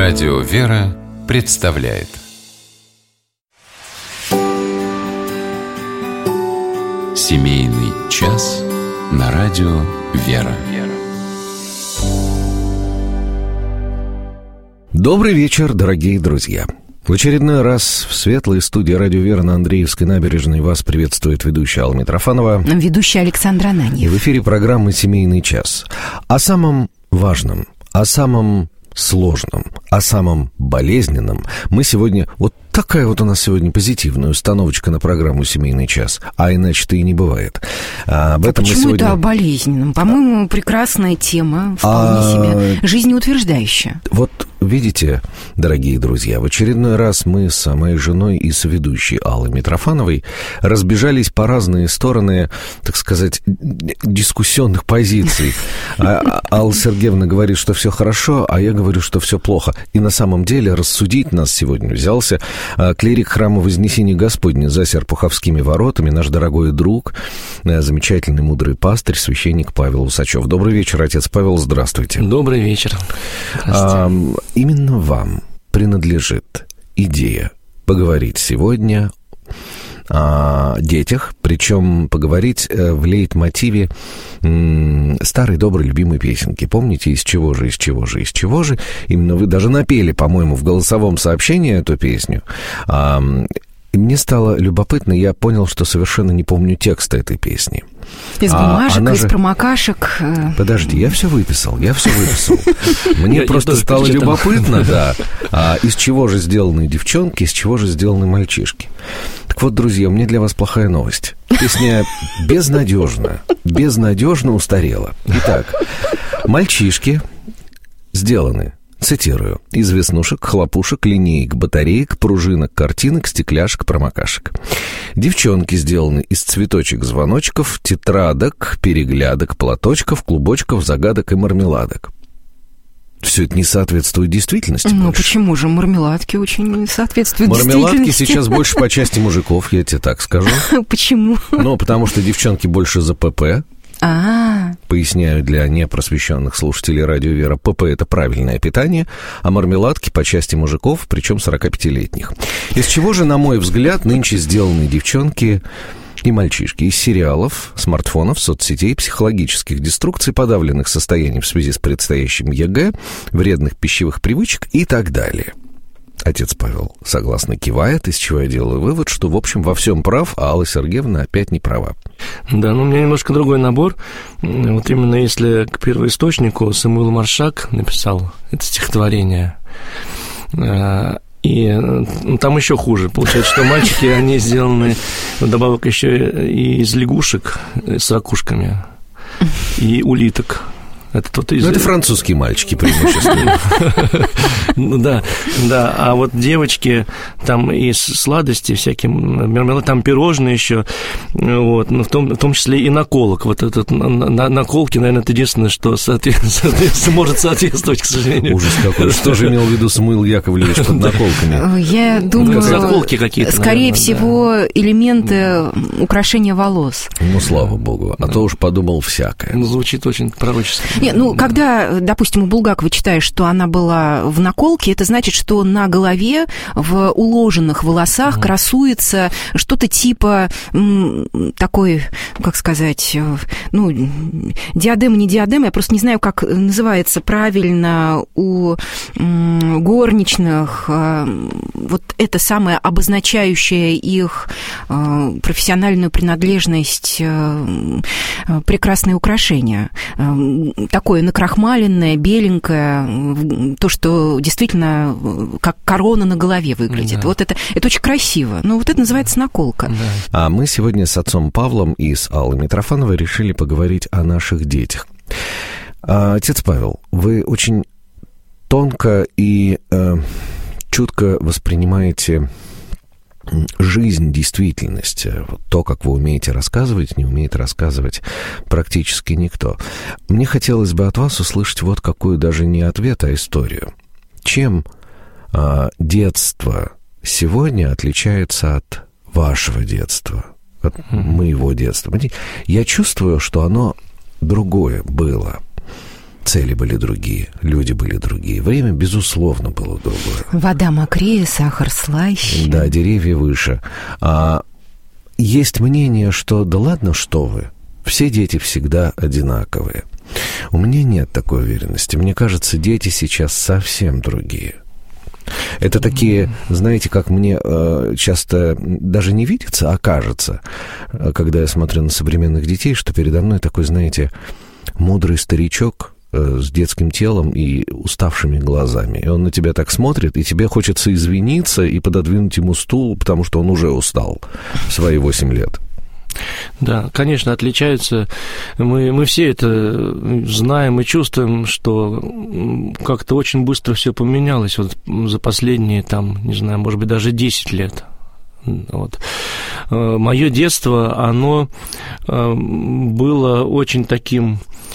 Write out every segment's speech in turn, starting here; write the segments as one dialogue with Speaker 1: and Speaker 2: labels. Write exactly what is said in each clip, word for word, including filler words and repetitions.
Speaker 1: Радио «Вера» представляет Семейный час на радио «Вера».
Speaker 2: Добрый вечер, дорогие друзья. В очередной раз в светлой студии «Радио Вера» на Андреевской набережной вас приветствует ведущая Алла Митрофанова.
Speaker 3: Ведущая Александр Ананьев.
Speaker 2: И в эфире программы «Семейный час». О самом важном, о самом сложном, о самом болезненном мы сегодня... Вот такая вот у нас сегодня позитивная установочка на программу «Семейный час», а иначе-то и не бывает. А об
Speaker 3: а
Speaker 2: этом
Speaker 3: почему
Speaker 2: мы сегодня...
Speaker 3: это о болезненном? По-моему, прекрасная тема, вполне
Speaker 2: а...
Speaker 3: себе жизнеутверждающая.
Speaker 2: Вот видите, дорогие друзья, в очередной раз мы с моей женой и соведущей Аллой Митрофановой разбежались по разные стороны, так сказать, дискуссионных позиций. Алла Сергеевна говорит, что все хорошо, а я говорю, что все плохо. И на самом деле рассудить нас сегодня взялся клирик храма Вознесения Господня за Серпуховскими воротами, наш дорогой друг, замечательный мудрый пастырь, священник Павел Усачев. Добрый вечер, отец Павел, здравствуйте.
Speaker 4: Добрый вечер.
Speaker 2: А, именно вам принадлежит идея поговорить сегодня о детях, причем поговорить в лейтмотиве м- старой доброй любимой песенки. Помните, из чего же, из чего же, из чего же? Именно вы даже напели, по-моему, в голосовом сообщении эту песню. А, и мне стало любопытно, я понял, что совершенно не помню текста этой песни.
Speaker 3: Из бумажек,
Speaker 2: а
Speaker 3: из
Speaker 2: же...
Speaker 3: промокашек.
Speaker 2: Подожди, я все выписал, я все выписал. Мне просто стало любопытно, да, а из чего же сделаны девчонки, из чего же сделаны мальчишки. Так вот, друзья, у меня для вас плохая новость. Песня безнадежно, безнадежно устарела. Итак, мальчишки сделаны, цитирую, из веснушек, хлопушек, линеек, батареек, пружинок, картинок, стекляшек, промокашек. Девчонки сделаны из цветочек, звоночков, тетрадок, переглядок, платочков, клубочков, загадок и мармеладок. Все это не соответствует действительности.
Speaker 3: Ну,
Speaker 2: больше.
Speaker 3: Почему же? Мармеладки очень соответствуют
Speaker 2: Мармеладки
Speaker 3: действительности.
Speaker 2: сейчас больше по части мужиков, я тебе так скажу.
Speaker 3: Почему?
Speaker 2: Ну, потому что девчонки больше за ПП.
Speaker 3: А,
Speaker 2: Поясняю для непросвещенных слушателей «Радио Вера», ПП – это правильное питание, а мармеладки по части мужиков, причем сорокапятилетних. Из чего же, на мой взгляд, нынче сделаны девчонки и мальчишки? Из сериалов, смартфонов, соцсетей, психологических деструкций, подавленных состояний в связи с предстоящим ЕГЭ, вредных пищевых привычек и так далее. Отец Павел согласно кивает, из чего я делаю вывод, что, в общем, во всем прав, а Алла Сергеевна опять не права.
Speaker 4: Да, но у меня немножко другой набор. Вот именно если к первоисточнику Самуил Маршак написал это стихотворение, и ну, там еще хуже. Получается, что мальчики, они сделаны вдобавок еще и из лягушек с ракушками, и улиток. Это, тот из...
Speaker 2: Ну, это французские мальчики преимущественно.
Speaker 4: Ну да, да. А вот девочки, там и сладости всякие, там пирожные еще, вот, но в том, в том числе и наколок. Вот этот на, наколки, наверное, это единственное, что соответственно, может соответствовать, к сожалению.
Speaker 2: Ужас какой. Что же имел в виду Самуил Яковлевич под наколками?
Speaker 3: Я думаю,
Speaker 4: наколки какие-то,
Speaker 3: скорее
Speaker 4: наверное,
Speaker 3: всего,
Speaker 4: да.
Speaker 3: элементы украшения волос.
Speaker 2: Ну, слава богу. А то уж подумал всякое.
Speaker 4: Ну, звучит очень пророчески.
Speaker 3: Нет, ну, когда, допустим, у Булгакова читаешь, что она была в наколке, это значит, что на голове в уложенных волосах mm. красуется что-то типа м, такой, как сказать, ну, диадема, не диадема, я просто не знаю, как называется правильно у м, горничных вот это самое обозначающее их профессиональную принадлежность прекрасные украшения. Такое накрахмаленное, беленькое, то, что действительно как корона на голове выглядит. Да. Вот это, это очень красиво. Ну, вот это называется наколка.
Speaker 2: Да. А мы сегодня с отцом Павлом и с Аллой Митрофановой решили поговорить о наших детях. А, отец Павел, вы очень тонко и э, чутко воспринимаете жизнь, действительность, то, как вы умеете рассказывать, не умеет рассказывать практически никто. Мне хотелось бы от вас услышать вот какую даже не ответ, а историю. Чем а, детство сегодня отличается от вашего детства, от моего детства? Я чувствую, что оно другое было. цели были другие, люди были другие. Время, безусловно, было другое.
Speaker 3: Вода мокрее, сахар слаще.
Speaker 2: Да, деревья выше. А есть мнение, что да ладно, что вы, все дети всегда одинаковые. У меня нет такой уверенности. Мне кажется, дети сейчас совсем другие. Это такие, знаете, как мне э, часто даже не видится, а кажется, когда я смотрю на современных детей, что передо мной такой, знаете, мудрый старичок э, с детским телом и уставшими глазами. И он на тебя так смотрит, и тебе хочется извиниться и пододвинуть ему стул, потому что он уже устал в свои восемь лет.
Speaker 4: Да, конечно, отличаются. Мы, мы все это знаем и чувствуем, что как-то очень быстро все поменялось вот за последние, там, не знаю, может быть, даже десять лет. Вот. Мое детство, оно было очень таким,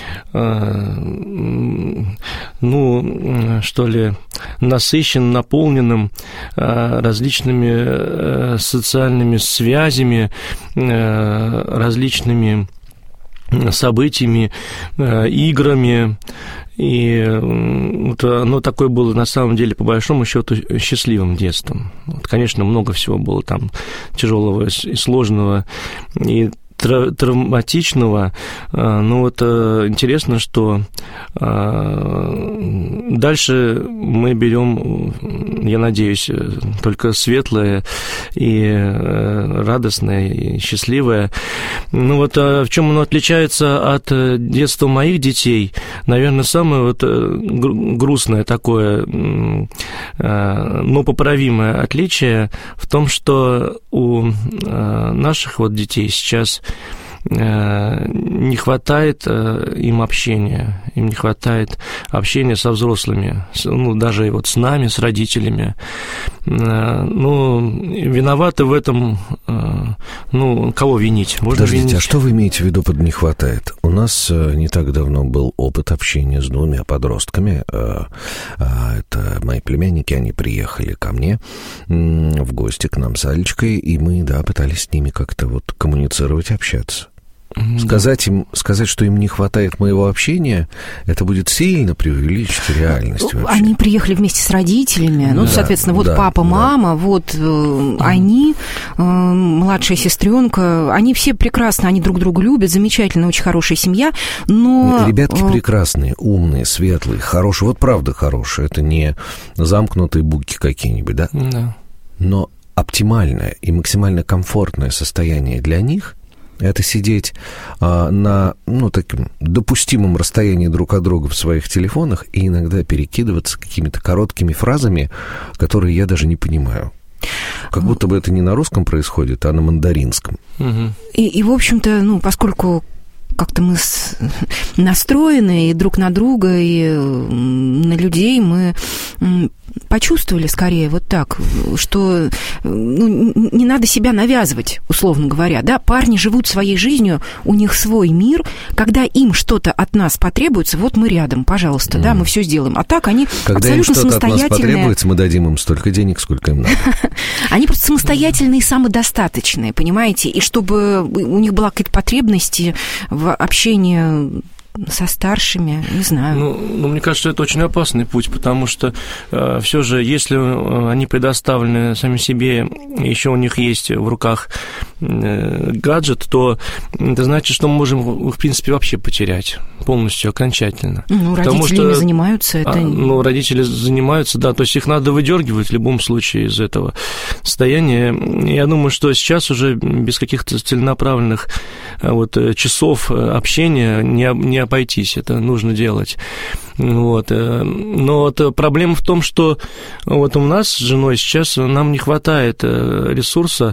Speaker 4: ну, что ли, насыщенным, наполненным различными социальными связями, различными событиями, играми. И вот оно такое было, на самом деле, по большому счету, счастливым детством. Вот, конечно, много всего было там тяжелого и сложного, и травматичного, но вот интересно, что дальше мы берем, я надеюсь, только светлое и радостное, и счастливое. Ну вот в чем оно отличается от детства моих детей? Наверное, самое вот грустное такое, но поправимое отличие в том, что у наших вот детей сейчас не хватает им общения, им не хватает общения со взрослыми, ну, даже вот с нами, с родителями. Ну, виноваты в этом, ну, кого винить? Можно
Speaker 2: Подождите,
Speaker 4: винить...
Speaker 2: а что вы имеете в виду под «не хватает»? У нас не так давно был опыт общения с двумя подростками. Это мои племянники, они приехали ко мне в гости, к нам с Алечкой, и мы, да, пытались с ними как-то вот коммуницировать, общаться. Сказать им, сказать, что им не хватает моего общения, это будет сильно преувеличить реальность вообще.
Speaker 3: Они приехали вместе с родителями, ну, да, соответственно, вот да, папа, да. мама, вот э, они, э, младшая сестренка, они все прекрасно, они друг друга любят, замечательная, очень хорошая семья, но...
Speaker 2: Ребятки прекрасные, умные, светлые, хорошие, вот правда хорошие, это не замкнутые буки какие-нибудь, да?
Speaker 4: Да.
Speaker 2: Но оптимальное и максимально комфортное состояние для них — это сидеть а, на, ну, таким допустимом расстоянии друг от друга в своих телефонах и иногда перекидываться какими-то короткими фразами, которые я даже не понимаю. Как будто бы это не на русском происходит, а на мандаринском.
Speaker 3: Угу. И, и, в общем-то, ну, поскольку как-то мы с... настроены и друг на друга, и на людей, мы почувствовали скорее вот так, что ну, не надо себя навязывать, условно говоря, да, парни живут своей жизнью, у них свой мир, когда им что-то от нас потребуется, вот мы рядом, пожалуйста, mm. да, мы все сделаем, а так они
Speaker 2: когда
Speaker 3: абсолютно
Speaker 2: самостоятельные. Когда им что-то от нас потребуется, мы дадим им столько денег, сколько им надо.
Speaker 3: Они просто самостоятельные и самодостаточные, понимаете, и чтобы у них была какая-то потребность в общении со старшими, не знаю.
Speaker 4: Ну, ну, мне кажется, это очень опасный путь, потому что э, все же, если они предоставлены сами себе, еще у них есть в руках э, гаджет, то это значит, что мы можем, в принципе, вообще потерять полностью, окончательно.
Speaker 3: Ну,
Speaker 4: потому
Speaker 3: родители
Speaker 4: что,
Speaker 3: ими занимаются. Это...
Speaker 4: А, ну, родители занимаются, да, то есть их надо выдергивать в любом случае из этого состояния. Я думаю, что сейчас уже без каких-то целенаправленных вот, часов общения не, не обойтись, это нужно делать. Вот. Но вот проблема в том, что вот у нас с женой сейчас нам не хватает ресурса,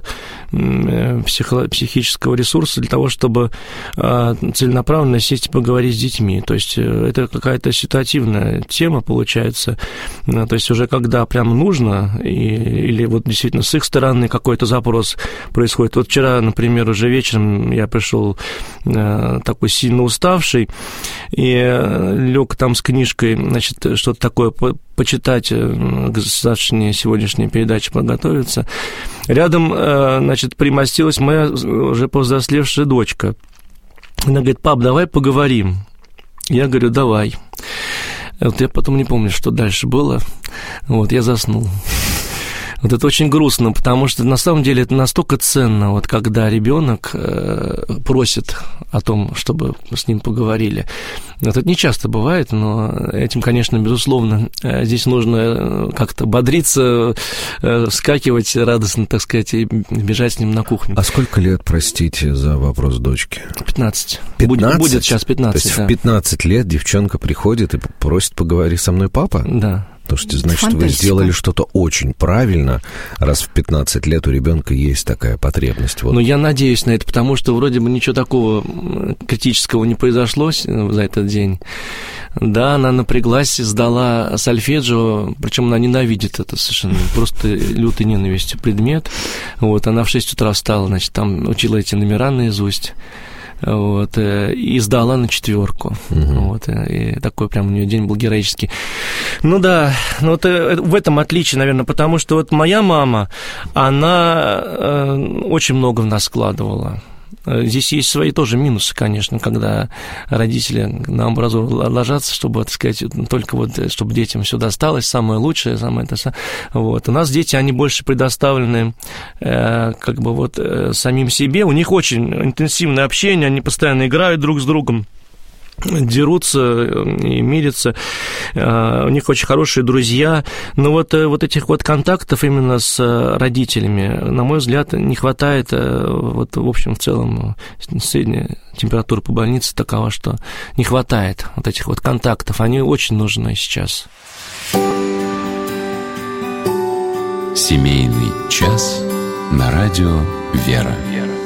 Speaker 4: психо- психического ресурса для того, чтобы целенаправленно сесть и поговорить с детьми. То есть это какая-то ситуативная тема получается. То есть уже когда прям нужно, и, или вот действительно с их стороны какой-то запрос происходит. Вот вчера, например, уже вечером я пришел такой сильно уставший, и лег там с книжкой, значит, что-то такое по- почитать, к завтрашней сегодняшней передаче подготовиться. Рядом, значит, примостилась моя уже повзрослевшая дочка. Она говорит: пап, давай поговорим. Я говорю: давай. Вот я потом не помню, что дальше было. Вот, я заснул. Вот это очень грустно, потому что на самом деле это настолько ценно, вот когда ребенок э, просит о том, чтобы с ним поговорили. Вот это не часто бывает, но этим, конечно, безусловно, э, здесь нужно как-то бодриться, э, вскакивать радостно, так сказать, и бежать с ним на кухню.
Speaker 2: А сколько лет, простите за вопрос дочки?
Speaker 4: пятнадцать.
Speaker 2: пятнадцать?
Speaker 4: Будет, будет сейчас пятнадцать,
Speaker 2: То есть
Speaker 4: да.
Speaker 2: в пятнадцать лет девчонка приходит и просит поговори со мной, папа?
Speaker 4: Да.
Speaker 2: Слушайте, значит,
Speaker 3: Фантастика.
Speaker 2: вы сделали что-то очень правильно, раз в пятнадцать лет у ребенка есть такая потребность. Вот.
Speaker 4: Ну, я надеюсь на это, потому что вроде бы ничего такого критического не произошло за этот день. Да, она напряглась, сдала сольфеджио, причем она ненавидит это совершенно, просто лютой ненавистью предмет. Вот, она в шесть утра встала, значит, там учила эти номера наизусть. Вот, и сдала на четверку. Uh-huh. Вот, и такой прям у нее день был героический. Ну да, ну вот в этом отличие, наверное, потому что вот моя мама, она э, очень много в нас складывала. Здесь есть свои тоже минусы, конечно, когда родители на амбразуру ложатся, чтобы, так сказать, только вот, чтобы детям все досталось, самое лучшее, самое это. Вот. У нас дети, они больше предоставлены э, как бы вот э, самим себе, у них очень интенсивное общение, они постоянно играют друг с другом, дерутся и мирятся, у них очень хорошие друзья, но вот, вот этих вот контактов именно с родителями, на мой взгляд, не хватает, вот в общем, в целом, средняя температура по больнице такова, что не хватает вот этих вот контактов, они очень нужны сейчас.
Speaker 1: Семейный час на радио «Вера».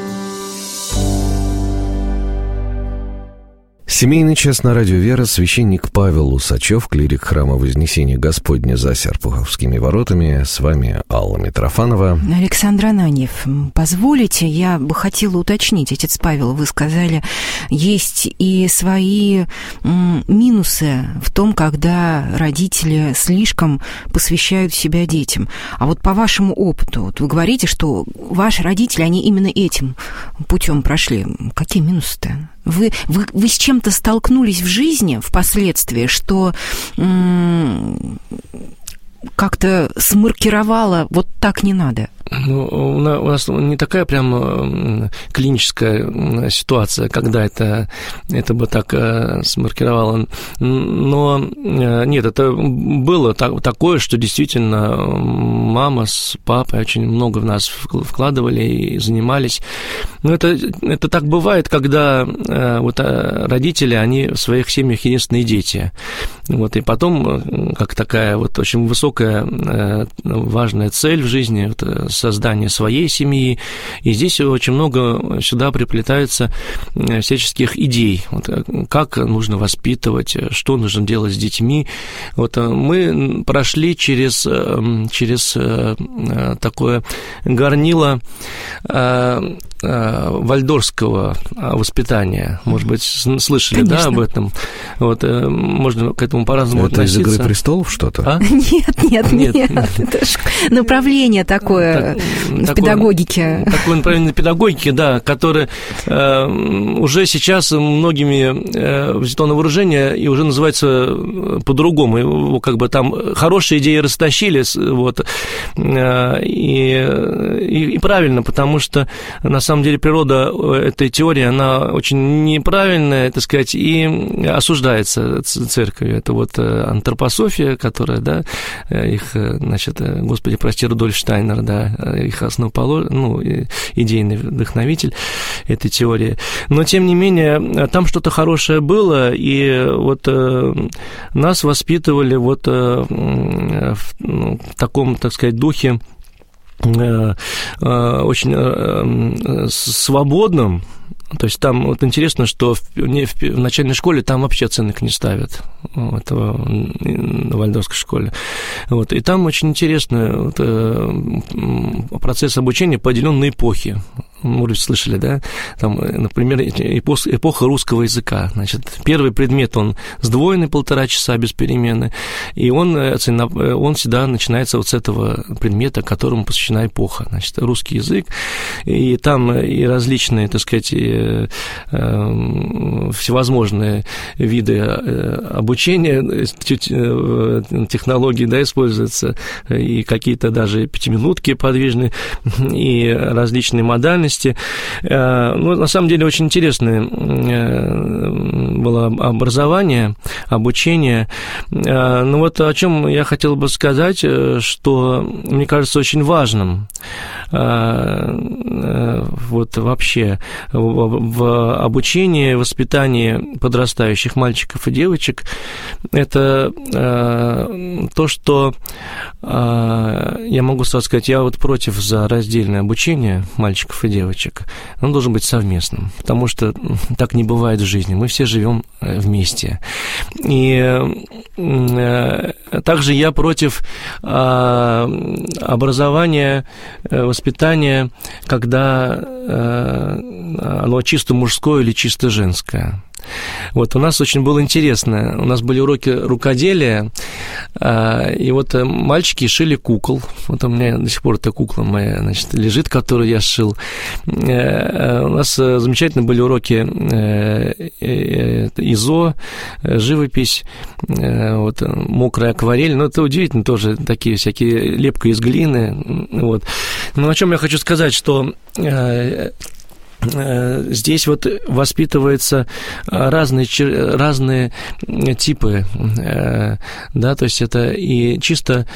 Speaker 2: Семейный час на радио «Вера», священник Павел Усачев, клирик храма Вознесения Господня за Серпуховскими воротами. С вами Алла Митрофанова.
Speaker 3: Александр Ананьев, позволите, я бы хотела уточнить, отец Павел, вы сказали, есть и свои м, минусы в том, когда родители слишком посвящают себя детям. А вот по вашему опыту, вот вы говорите, что ваши родители, они именно этим путем прошли. Какие минусы-то? Вы, вы, вы с чем-то столкнулись в жизни впоследствии, что м- как-то смаркировало «вот так не надо»?
Speaker 4: Ну, у нас не такая прям клиническая ситуация, когда это, это бы так смаркировало. Но нет, это было так, такое, что действительно мама с папой очень много в нас вкладывали и занимались. Но это, это так бывает, когда вот родители, они в своих семьях единственные дети. Вот, и потом, как такая вот очень высокая, важная цель в жизни, вот, создание своей семьи, и здесь очень много сюда приплетается всяческих идей, вот, как нужно воспитывать, что нужно делать с детьми. Вот мы прошли через, через такое горнило вальдорфского воспитания. Может быть, слышали, да, об этом? Вот, можно к этому по-разному
Speaker 2: это
Speaker 4: относиться.
Speaker 2: Это из «Игры престолов» что-то?
Speaker 3: А? Нет, нет, нет. нет. Это ж направление такое так, в такое, педагогике.
Speaker 4: Такое направление педагогики, да, которое э, уже сейчас многими э, взято на вооружение и уже называется по-другому. Его как бы там хорошие идеи растащили, вот, э, и, и, и правильно, потому что на самом деле природа этой теории, она очень неправильная, так сказать, и осуждается церковью. Это вот антропософия, которая, да, их, значит, Господи, прости, Рудольф Штайнер, да, их основоположник, ну, идейный вдохновитель этой теории. Но, тем не менее, там что-то хорошее было, и вот нас воспитывали вот в, ну, в таком, так сказать, духе, очень свободным. То есть там вот интересно, что в, в начальной школе там вообще оценок не ставят, вот, на вальдорфской школе. Вот, и там очень интересно вот, процесс обучения поделен на эпохи. может быть, слышали, да, там, например, эпоха русского языка. Значит, первый предмет, он сдвоенный полтора часа без перемены, и он, он всегда начинается вот с этого предмета, которому посвящена эпоха. Значит, русский язык, и там и различные, так сказать, всевозможные виды обучения, технологии, да, используются, и какие-то даже пятиминутки подвижные, и различные модальности. Ну, на самом деле, очень интересное было образование, обучение. Ну, вот о чем я хотел бы сказать, что, мне кажется, очень важным вот вообще в обучении, воспитании подрастающих мальчиков и девочек, это то, что я могу сразу сказать, я вот против за раздельное обучение мальчиков и девочек. Он должен быть совместным, потому что так не бывает в жизни. Мы все живем вместе. И также я против образования, воспитания, когда оно чисто мужское или чисто женское. Вот у нас очень было интересно, у нас были уроки рукоделия, и вот мальчики шили кукол, вот у меня до сих пор эта кукла моя, значит, лежит, которую я сшил. У нас замечательно были уроки ИЗО, живопись, вот, мокрая акварель, ну, это удивительно тоже, такие всякие лепка из глины, вот. Но о чем я хочу сказать, что здесь вот воспитываются разные, разные типы, да, то есть это и чисто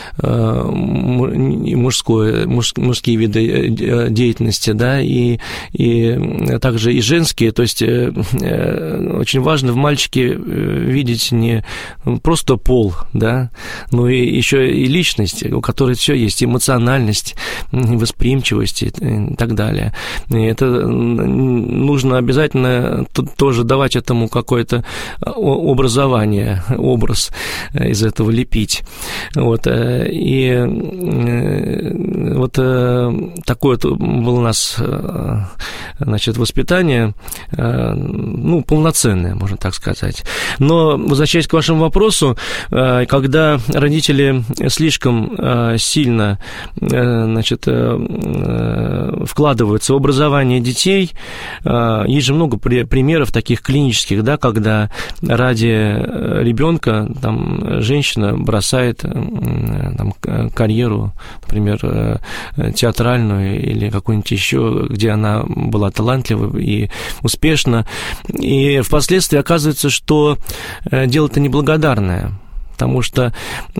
Speaker 4: мужское, мужские виды деятельности, да, и, и также и женские, то есть очень важно в мальчике видеть не просто пол, да, но и еще и личность, у которой все есть, эмоциональность, восприимчивость и так далее. И это нужно обязательно тоже давать этому какое-то образование, образ из этого лепить. Вот. И вот такое было у нас, значит, воспитание, ну, полноценное, можно так сказать. Но, возвращаясь к вашему вопросу, когда родители слишком сильно, значит, вкладываются в образование детей, есть же много примеров таких клинических, да, когда ради ребенка там женщина бросает там карьеру, например, театральную или какую-нибудь еще, где она была талантлива и успешна, и впоследствии оказывается, что дело-то неблагодарное. Потому что,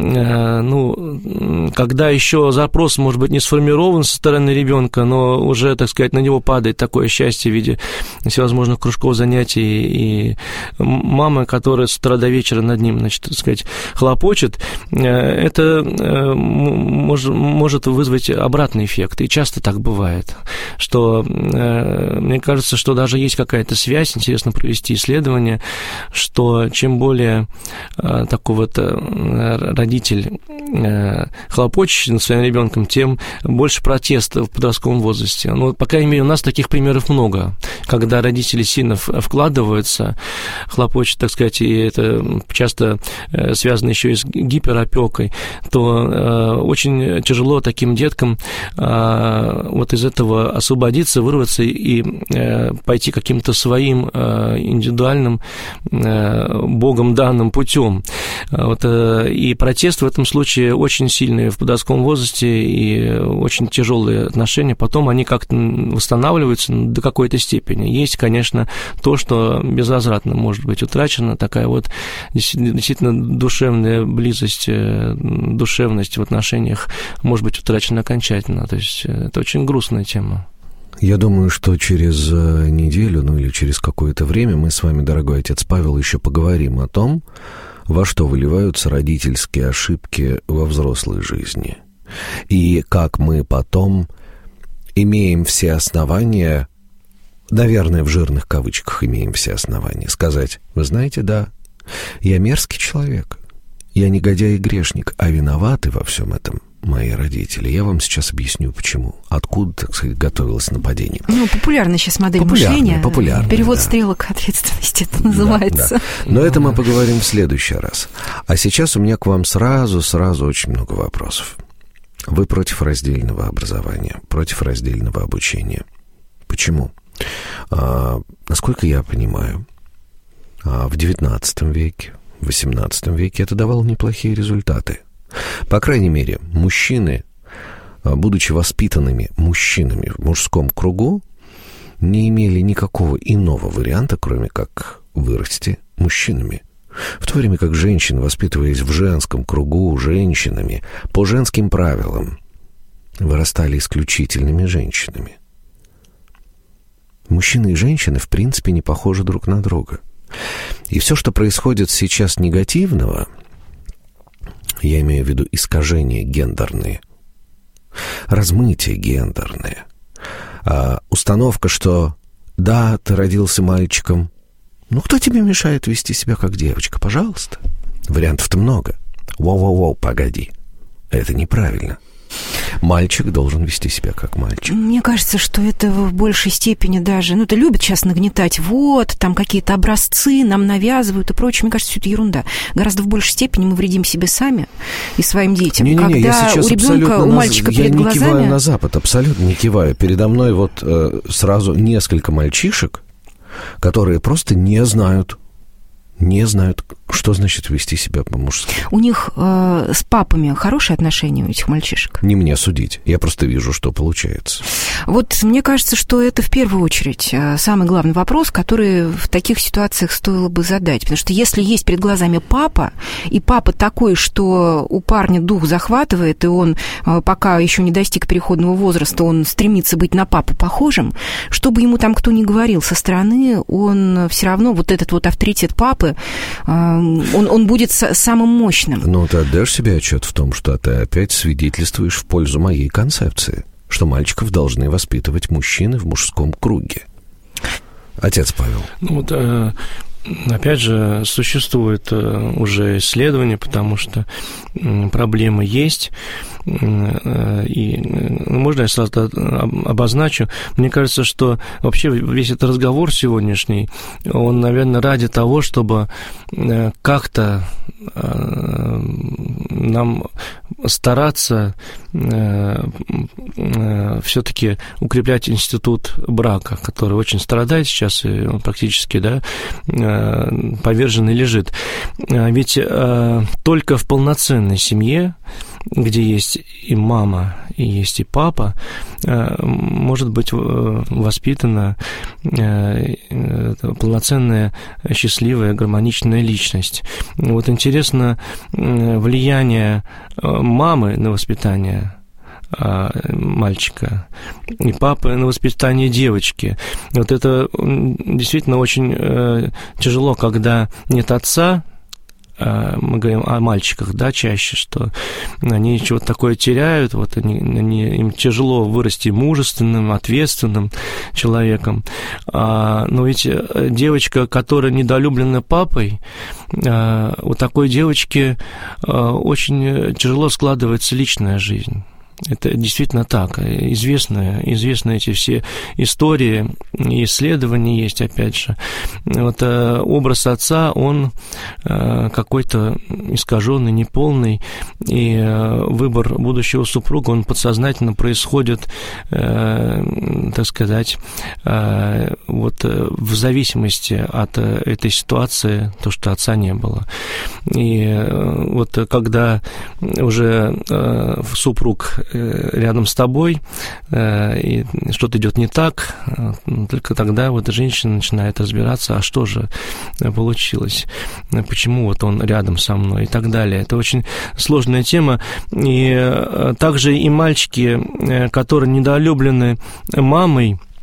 Speaker 4: ну, когда еще запрос, может быть, не сформирован со стороны ребенка, но уже, так сказать, на него падает такое счастье в виде всевозможных кружков, занятий, и мама, которая с утра до вечера над ним, значит, так сказать, хлопочет, это может вызвать обратный эффект. И часто так бывает, что, мне кажется, что даже есть какая-то связь, интересно провести исследование, что чем более такого-то родитель хлопочущий над своим ребенком, тем больше протеста в подростковом возрасте. Ну, по крайней мере, у нас таких примеров много, когда родители сильно вкладываются, хлопочут, так сказать, и это часто связано еще и с гиперопекой, то очень тяжело таким деткам вот из этого освободиться, вырваться и пойти каким-то своим индивидуальным, Богом данным путем. Вот, и протест в этом случае очень сильный в подростковом возрасте, и очень тяжелые отношения. Потом они как-то восстанавливаются до какой-то степени. Есть, конечно, то, что безвозвратно может быть утрачено, такая вот действительно душевная близость, душевность в отношениях может быть утрачена окончательно. То есть это очень грустная тема.
Speaker 2: Я думаю, что через неделю, ну или через какое-то время мы с вами, дорогой отец Павел, еще поговорим о том, во что выливаются родительские ошибки во взрослой жизни. И как мы потом имеем все основания, наверное, в жирных кавычках имеем все основания, сказать: вы знаете, да, я мерзкий человек, я негодяй и грешник, а виноваты во всем этом мои родители. Я вам сейчас объясню, почему. Откуда, так сказать, готовилось нападение.
Speaker 3: Ну, популярная сейчас модель
Speaker 2: популярная,
Speaker 3: мышления.
Speaker 2: Популярная,
Speaker 3: Перевод
Speaker 2: да.
Speaker 3: стрелок ответственности это называется.
Speaker 2: Да, да. Но это мы поговорим в следующий раз. А сейчас у меня к вам сразу-сразу очень много вопросов. Вы против раздельного образования, против раздельного обучения. Почему? А, насколько я понимаю, а в девятнадцатом веке, в восемнадцатом веке это давало неплохие результаты. По крайней мере, мужчины, будучи воспитанными мужчинами в мужском кругу, не имели никакого иного варианта, кроме как вырасти мужчинами. В то время как женщины, воспитываясь в женском кругу женщинами, по женским правилам, вырастали исключительными женщинами. Мужчины и женщины, в принципе, не похожи друг на друга. И все, что происходит сейчас негативного, я имею в виду искажения гендерные, размытие гендерное, а, установка, что да, ты родился мальчиком, ну кто тебе мешает вести себя как девочка, пожалуйста. Вариантов-то много. Воу-воу-воу, погоди, это неправильно. Мальчик должен вести себя как мальчик.
Speaker 3: Мне кажется, что это в большей степени даже... Ну, это любят сейчас нагнетать. Вот, там какие-то образцы нам навязывают и прочее. Мне кажется, все это ерунда. Гораздо в большей степени мы вредим себе сами и своим детям.
Speaker 2: Не-не-не,
Speaker 3: Когда
Speaker 2: я сейчас
Speaker 3: у ребенка, у мальчика
Speaker 2: на...
Speaker 3: перед
Speaker 2: я
Speaker 3: глазами...
Speaker 2: не киваю на Запад, абсолютно не киваю. Передо мной вот э, сразу несколько мальчишек, которые просто не знают, не знают, что значит вести себя по-мужски.
Speaker 3: У них э, с папами хорошие отношения у этих мальчишек?
Speaker 2: Не мне судить, я просто вижу, что получается.
Speaker 3: Вот мне кажется, что это в первую очередь самый главный вопрос, который в таких ситуациях стоило бы задать. Потому что если есть перед глазами папа, и папа такой, что у парня дух захватывает, и он пока еще не достиг переходного возраста, он стремится быть на папу похожим, что бы ему там кто ни говорил со стороны, он все равно, вот этот вот авторитет папы, Он, он будет самым мощным.
Speaker 2: Ну, ты отдашь себе отчет в том, что ты опять свидетельствуешь в пользу моей концепции, что мальчиков должны воспитывать мужчины в мужском круге. Отец Павел.
Speaker 4: Ну, вот, э, опять же, существует э, уже исследование, потому что э, проблемы есть. И можно я сразу обозначу? Мне кажется, что вообще весь этот разговор сегодняшний, он, наверное, ради того, чтобы как-то нам стараться все-таки укреплять институт брака, который очень страдает сейчас, и он практически, да, поверженный лежит. Ведь только в полноценной семье, где есть и мама, и есть и папа, может быть воспитана полноценная, счастливая, гармоничная личность. Вот интересно влияние мамы на воспитание мальчика и папы на воспитание девочки. Вот это действительно очень тяжело, когда нет отца. Мы говорим о мальчиках, да, чаще, что они чего-то такое теряют, вот они, они, им тяжело вырасти мужественным, ответственным человеком. Но ведь девочка, которая недолюблена папой, у такой девочки очень тяжело складывается личная жизнь. Это действительно так. Известны, известны эти все истории, исследования есть, опять же. Вот образ отца, он какой-то искаженный, неполный, и выбор будущего супруга, он подсознательно происходит, так сказать, вот в зависимости от этой ситуации, то, что отца не было. И вот когда уже супруг рядом с тобой, и что-то идет не так, только тогда вот женщина начинает разбираться, а что же получилось, почему вот он рядом со мной и так далее. Это очень сложная тема. И также и мальчики, которые недолюблены мамой,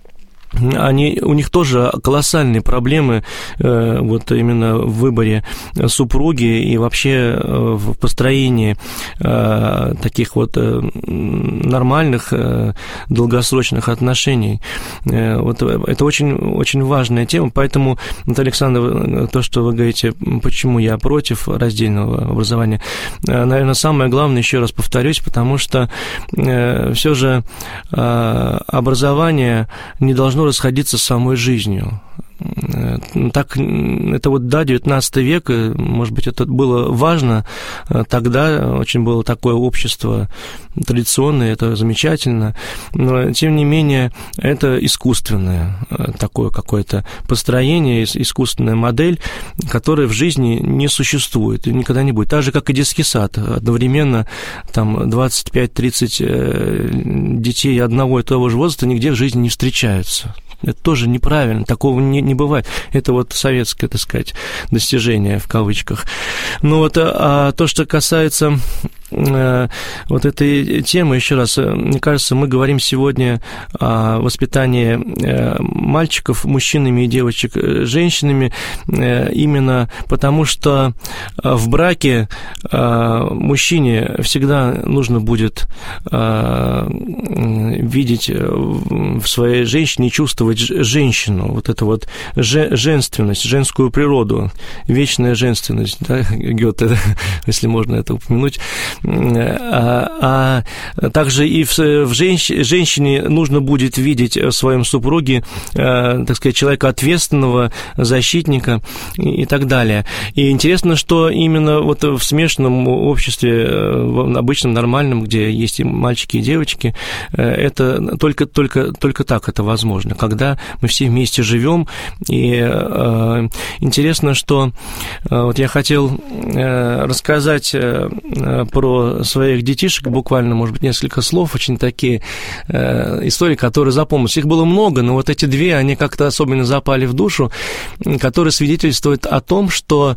Speaker 4: они, у них тоже колоссальные проблемы э, вот именно в выборе супруги и вообще э, в построении э, таких вот э, нормальных э, долгосрочных отношений. Э, вот это очень, очень важная тема, поэтому, Наталья Александровна, то, что вы говорите, почему я против раздельного образования, э, наверное, самое главное, еще раз повторюсь, потому что э, все же э, образование не должно расходиться с самой жизнью. Так, это вот, да, девятнадцатый век, может быть, это было важно тогда, очень было такое общество традиционное, это замечательно, но, тем не менее, это искусственное такое какое-то построение, искусственная модель, которая в жизни не существует и никогда не будет. Так же, как и детский сад. Одновременно там двадцать пять тридцать детей одного и того же возраста нигде в жизни не встречаются. Это тоже неправильно, такого не, не бывает. Это вот советское, так сказать, достижение в кавычках. Но вот а, то, что касается а, вот этой темы, еще раз, мне кажется, мы говорим сегодня о воспитании а, мальчиков мужчинами и девочек женщинами, а, именно потому, что в браке а, мужчине всегда нужно будет а, видеть в своей женщине, чувствовать женщину, вот это вот женственность, женскую природу, вечная женственность, да, Гёте, если можно это упомянуть. А, а также и в, в женщ, женщине нужно будет видеть в своем супруге, так сказать, человека ответственного, защитника и, и так далее. И интересно, что именно вот в смешанном обществе, в обычном, нормальном, где есть и мальчики, и девочки, это только, только, только так это возможно, когда мы все вместе живем. И э, интересно, что э, вот я хотел э, рассказать э, про своих детишек, буквально, может быть, несколько слов, очень такие э, истории, которые запомнились. Их было много, но вот эти две, они как-то особенно запали в душу, которые свидетельствуют о том, что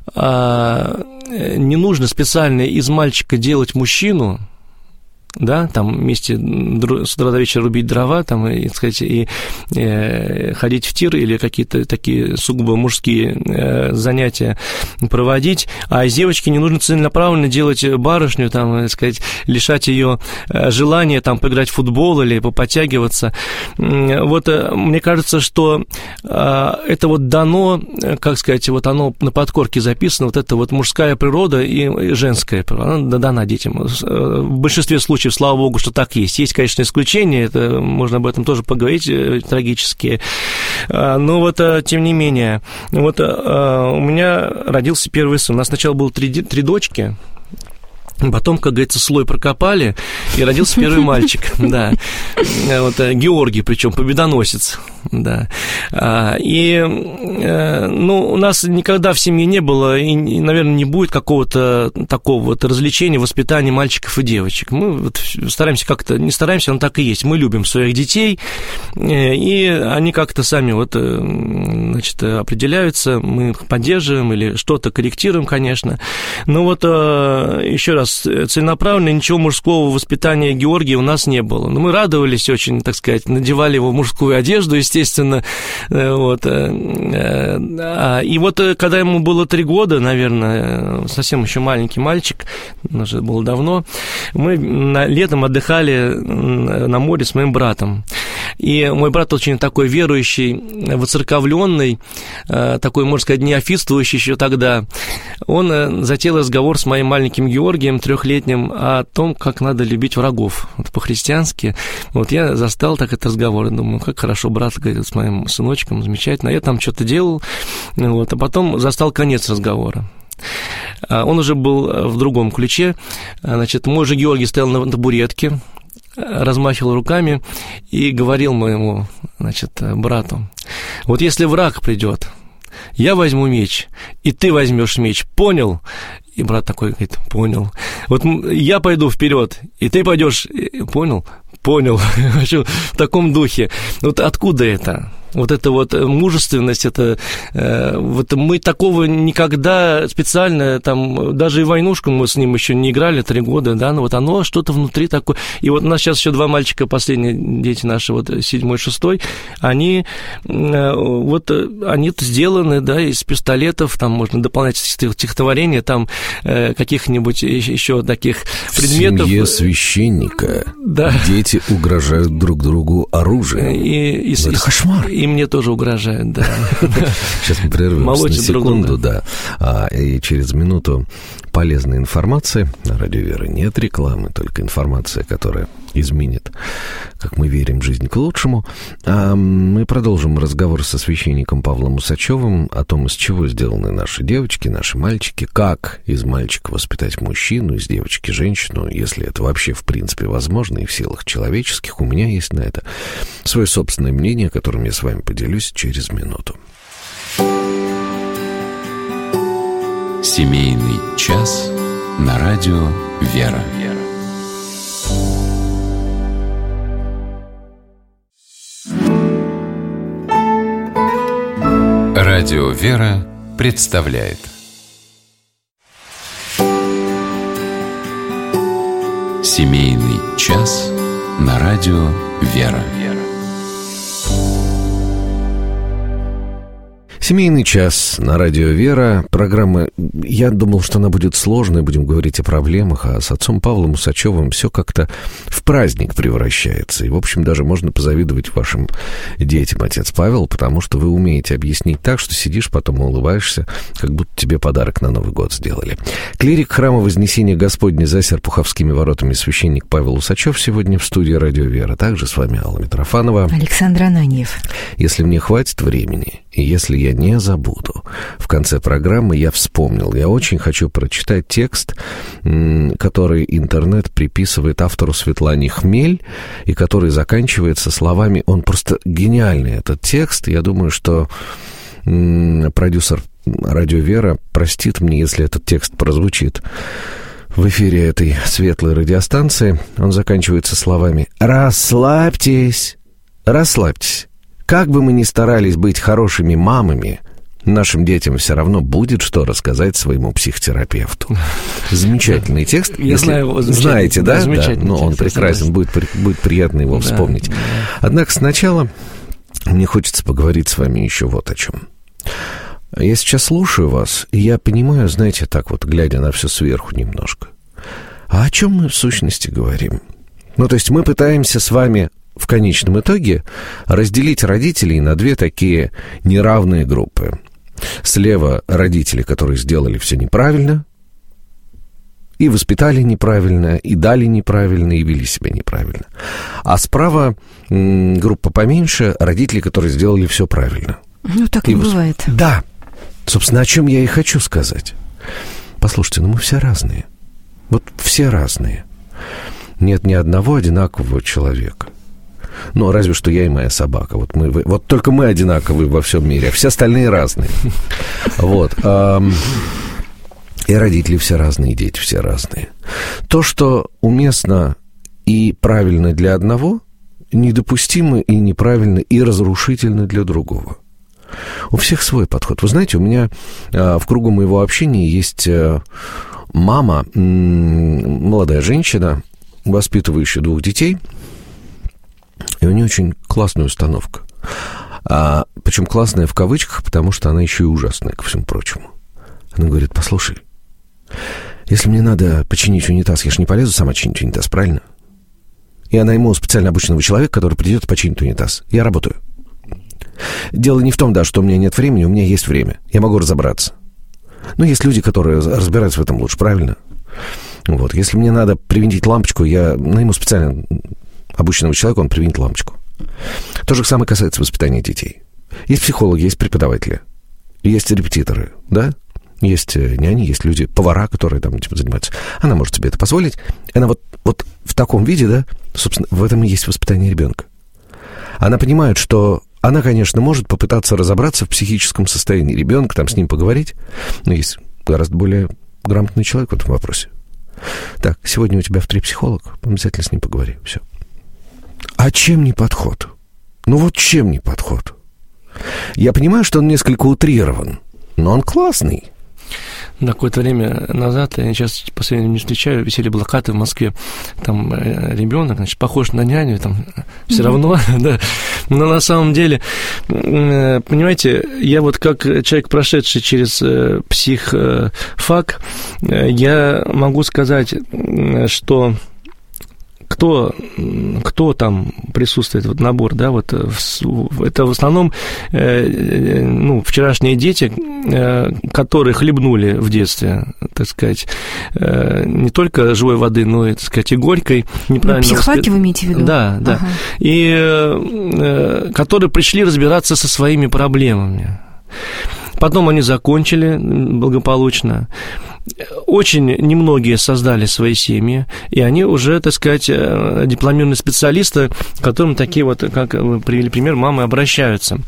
Speaker 4: э, не нужно специально из мальчика делать мужчину, да, там вместе с утра до вечера рубить дрова, там, и, так сказать, и, и ходить в тир или какие-то такие сугубо мужские э, занятия проводить, а из девочки не нужно целенаправленно делать барышню, там, так сказать, лишать ее желания там поиграть в футбол или поподтягиваться. Вот мне кажется, что э, это вот дано, как сказать, вот оно на подкорке записано, вот эта вот мужская природа и женская природа, она дана детям. В большинстве случаев, слава богу, что так есть. Есть, конечно, исключения, это, можно об этом тоже поговорить, трагические. Но вот, тем не менее, вот у меня родился первый сын. У нас сначала было три, три дочки. Потом, как говорится, слой прокопали, и родился первый мальчик, да, вот Георгий, причем победоносец, да, и, ну, у нас никогда в семье не было, и, наверное, не будет какого-то такого вот развлечения, воспитания мальчиков и девочек. Мы вот стараемся как-то, не стараемся, но так и есть, мы любим своих детей, и они как-то сами вот, значит, определяются, мы их поддерживаем или что-то корректируем, конечно, но вот еще раз, целенаправленно ничего мужского воспитания Георгия у нас не было. Но мы радовались очень, так сказать, надевали его мужскую одежду, естественно. Вот. И вот когда ему было три года, наверное, совсем еще маленький мальчик, уже было давно, мы летом отдыхали на море с моим братом. И мой брат очень такой верующий, воцерковленный, такой, можно сказать, неофитствующий еще тогда. Он затеял разговор с моим маленьким Георгием, трехлетним, о том, как надо любить врагов, вот по-христиански. Вот я застал так этот разговор, и думаю, как хорошо брат говорит с моим сыночком, замечательно. А я там что-то делал, вот, а потом застал конец разговора. Он уже был в другом ключе. Значит, мой же Георгий стоял на табуретке, размахивал руками и говорил моему, значит, брату: вот если враг придет, я возьму меч, и ты возьмешь меч, понял? И брат такой говорит: понял. Вот я пойду вперед, и ты пойдешь, понял? Понял. В таком духе. Вот откуда это? вот эта вот мужественность, это, вот мы такого никогда специально, там, даже и войнушку мы с ним еще не играли три года, да, но вот оно что-то внутри такое. И вот у нас сейчас еще два мальчика, последние дети наши, вот седьмой, шестой, они вот, они сделаны, да, из пистолетов, там можно дополнять стихотворение, там каких-нибудь еще таких предметов.
Speaker 2: В семье священника
Speaker 4: да.
Speaker 2: дети угрожают друг другу оружием.
Speaker 4: И, и,
Speaker 2: это
Speaker 4: и,
Speaker 2: кошмар.
Speaker 4: И мне тоже угрожают, да.
Speaker 2: Сейчас мы прервемся на секунду, да. И через минуту полезной информации. На Радио Вера нет рекламы, только информация, которая изменит, как мы верим, жизнь к лучшему. А мы продолжим разговор со священником Павлом Усачевым о том, из чего сделаны наши девочки, наши мальчики, как из мальчика воспитать мужчину, из девочки женщину, если это вообще в принципе возможно и в силах человеческих. У меня есть на это свое собственное мнение, которым я с вами поделюсь через минуту.
Speaker 1: Семейный час на Радио Вера. Радио Вера представляет Семейный час на Радио Вера.
Speaker 2: Семейный час на Радио Вера. Программа, я думал, что она будет сложной, будем говорить о проблемах, а с отцом Павлом Усачевым все как-то в праздник превращается. И, в общем, даже можно позавидовать вашим детям, отец Павел, потому что вы умеете объяснить так, что сидишь, потом улыбаешься, как будто тебе подарок на Новый год сделали. Клирик храма Вознесения Господня за Серпуховскими воротами священник Павел Усачев сегодня в студии Радио Вера. Также с вами Алла Митрофанова.
Speaker 3: Александр Ананьев.
Speaker 2: Если мне хватит времени, и если я не забуду, в конце программы я вспомнил. Я очень хочу прочитать текст, который интернет приписывает автору Светлане Хмель, и который заканчивается словами, он просто гениальный, этот текст. Я думаю, что продюсер Радио Вера простит мне, если этот текст прозвучит в эфире этой светлой радиостанции. Он заканчивается словами: «Расслабьтесь, расслабьтесь. Как бы мы ни старались быть хорошими мамами, нашим детям все равно будет что рассказать своему психотерапевту». Замечательный текст.
Speaker 4: Я знаю его.
Speaker 2: Знаете, да?
Speaker 4: Да,
Speaker 2: ну, он прекрасен, будет, будет приятно его вспомнить.
Speaker 4: Да, да.
Speaker 2: Однако сначала мне хочется поговорить с вами еще вот о чем. Я сейчас слушаю вас, и я понимаю, знаете, так вот, глядя на все сверху немножко, а о чем мы в сущности говорим? Ну, то есть мы пытаемся с вами в конечном итоге разделить родителей на две такие неравные группы. Слева родители, которые сделали все неправильно, и воспитали неправильно, и дали неправильно, и вели себя неправильно. А справа м, группа поменьше, родители, которые сделали все правильно.
Speaker 3: Ну, так
Speaker 2: и
Speaker 3: и
Speaker 2: восп...
Speaker 3: бывает.
Speaker 2: Да. Собственно, о чем я и хочу сказать. Послушайте, ну мы все разные. Вот все разные. Нет ни одного одинакового человека. Ну, разве что я и моя собака. Вот, мы, вот только мы одинаковые во всем мире, а все остальные разные. Вот. И родители все разные, и дети все разные. То, что уместно и правильно для одного, недопустимо и неправильно, и разрушительно для другого. У всех свой подход. Вы знаете, у меня в кругу моего общения есть мама, молодая женщина, воспитывающая двух детей, и у нее очень классная установка. А, причем классная в кавычках, потому что она еще и ужасная, ко всему прочему. Она говорит: послушай, если мне надо починить унитаз, я же не полезу сама чинить унитаз, правильно? Я найму специально обученного человека, который придет и починит унитаз. Я работаю. Дело не в том, да, что у меня нет времени, у меня есть время. Я могу разобраться. Но есть люди, которые разбираются в этом лучше, правильно? Вот. Если мне надо привинтить лампочку, я найму специально обученного человека, он привинтит лампочку. То же самое касается воспитания детей. Есть психологи, есть преподаватели, есть репетиторы, да? Есть няни, есть люди, повара, которые там типа, занимаются. Она может себе это позволить. Она вот, вот в таком виде, да, собственно, в этом и есть воспитание ребенка. Она понимает, что она, конечно, может попытаться разобраться в психическом состоянии ребенка, там с ним поговорить, но есть гораздо более грамотный человек в этом вопросе. Так, сегодня у тебя в три психолог, обязательно с ним поговори, все. А чем не подход? Ну вот чем не подход? Я понимаю, что он несколько утрирован, но он классный.
Speaker 4: Да, какое-то время назад, я сейчас в последнее время не встречаю, висели плакаты в Москве, там ребенок, значит, похож на няню, там все mm-hmm. равно, да. Но на самом деле, понимаете, я вот как человек, прошедший через психфак, я могу сказать, что Кто, кто там присутствует, вот набор, да, вот это в основном э, ну, вчерашние дети, э, которые хлебнули в детстве, так сказать, э, не только живой воды, но и, так сказать, и горькой.
Speaker 3: Ну, психфаки вы имеете в виду?
Speaker 4: Да, да. Ага. И э, которые пришли разбираться со своими проблемами. Потом они закончили благополучно. Очень немногие создали свои семьи, и они уже, так сказать, дипломированные специалисты, к которым такие вот, как вы привели пример, мамы обращаются.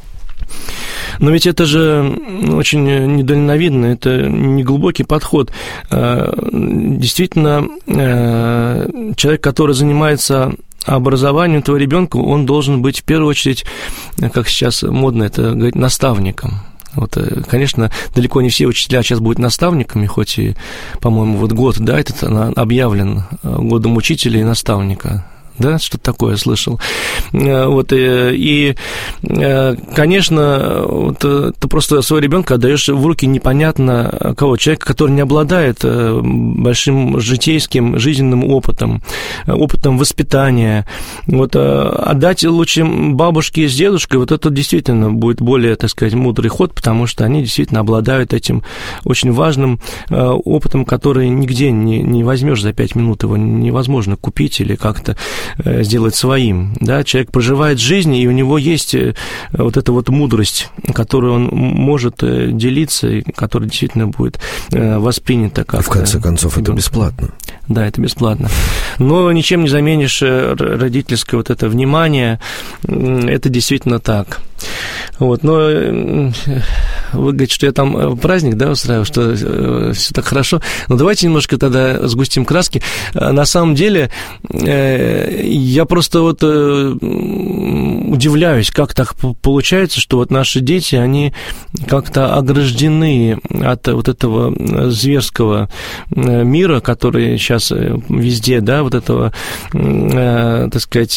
Speaker 4: Но ведь это же очень недальновидно, это неглубокий подход. Действительно, человек, который занимается образованием твоего ребенка, он должен быть в первую очередь, как сейчас модно это говорить, наставником. Вот, конечно, далеко не все учителя сейчас будут наставниками, хоть и, по-моему, вот год, да, этот объявлен годом учителя и наставника. Да, что-то такое слышал. Вот, и, и, конечно, вот, ты просто своего ребенка отдаешь в руки непонятно кого, человека, который не обладает большим житейским, жизненным опытом, опытом воспитания. Вот, отдать лучше бабушке с дедушкой, вот это действительно будет более, так сказать, мудрый ход, потому что они действительно обладают этим очень важным опытом, который нигде не, не возьмешь за пять минут, его невозможно купить или как-то сделать своим, да, человек проживает жизнь, и у него есть вот эта вот мудрость, которую он может делиться, и которая действительно будет воспринята как...
Speaker 2: В конце концов, это бесплатно.
Speaker 4: Да, это бесплатно. Но ничем не заменишь родительское вот это внимание, это действительно так. Вот, но вы говорите, что я там праздник, да, устраиваю, что все так хорошо. Но давайте немножко тогда сгустим краски. На самом деле, я просто вот удивляюсь, как так получается, что вот наши дети, они как-то ограждены от вот этого зверского мира, который сейчас везде, да, вот этого, так сказать,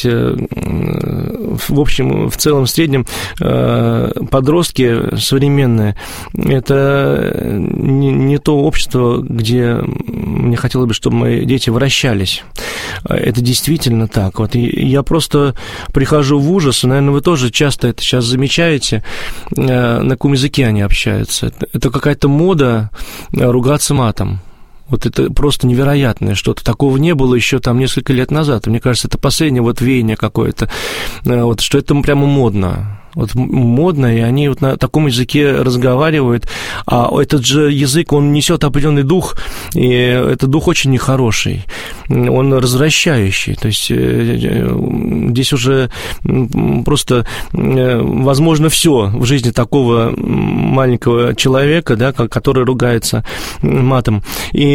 Speaker 4: в общем, в целом, в среднем, подростки современные, это не, не то общество, где мне хотелось бы, чтобы мои дети вращались. Это действительно так. Вот, и я просто прихожу в ужас, и, наверное, вы тоже часто это сейчас замечаете, на каком языке они общаются. Это какая-то мода ругаться матом. Вот это просто невероятное что-то. Такого не было еще там несколько лет назад. Мне кажется, это последнее вот веяние какое-то, вот, что это прямо модно. Вот модно, и они вот на таком языке разговаривают, а этот же язык, он несет определенный дух, и этот дух очень нехороший, он развращающий, то есть здесь уже просто возможно все в жизни такого маленького человека, да, который ругается матом, и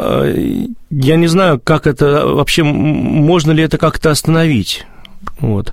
Speaker 4: я не знаю, как это вообще, можно ли это как-то остановить. Вот.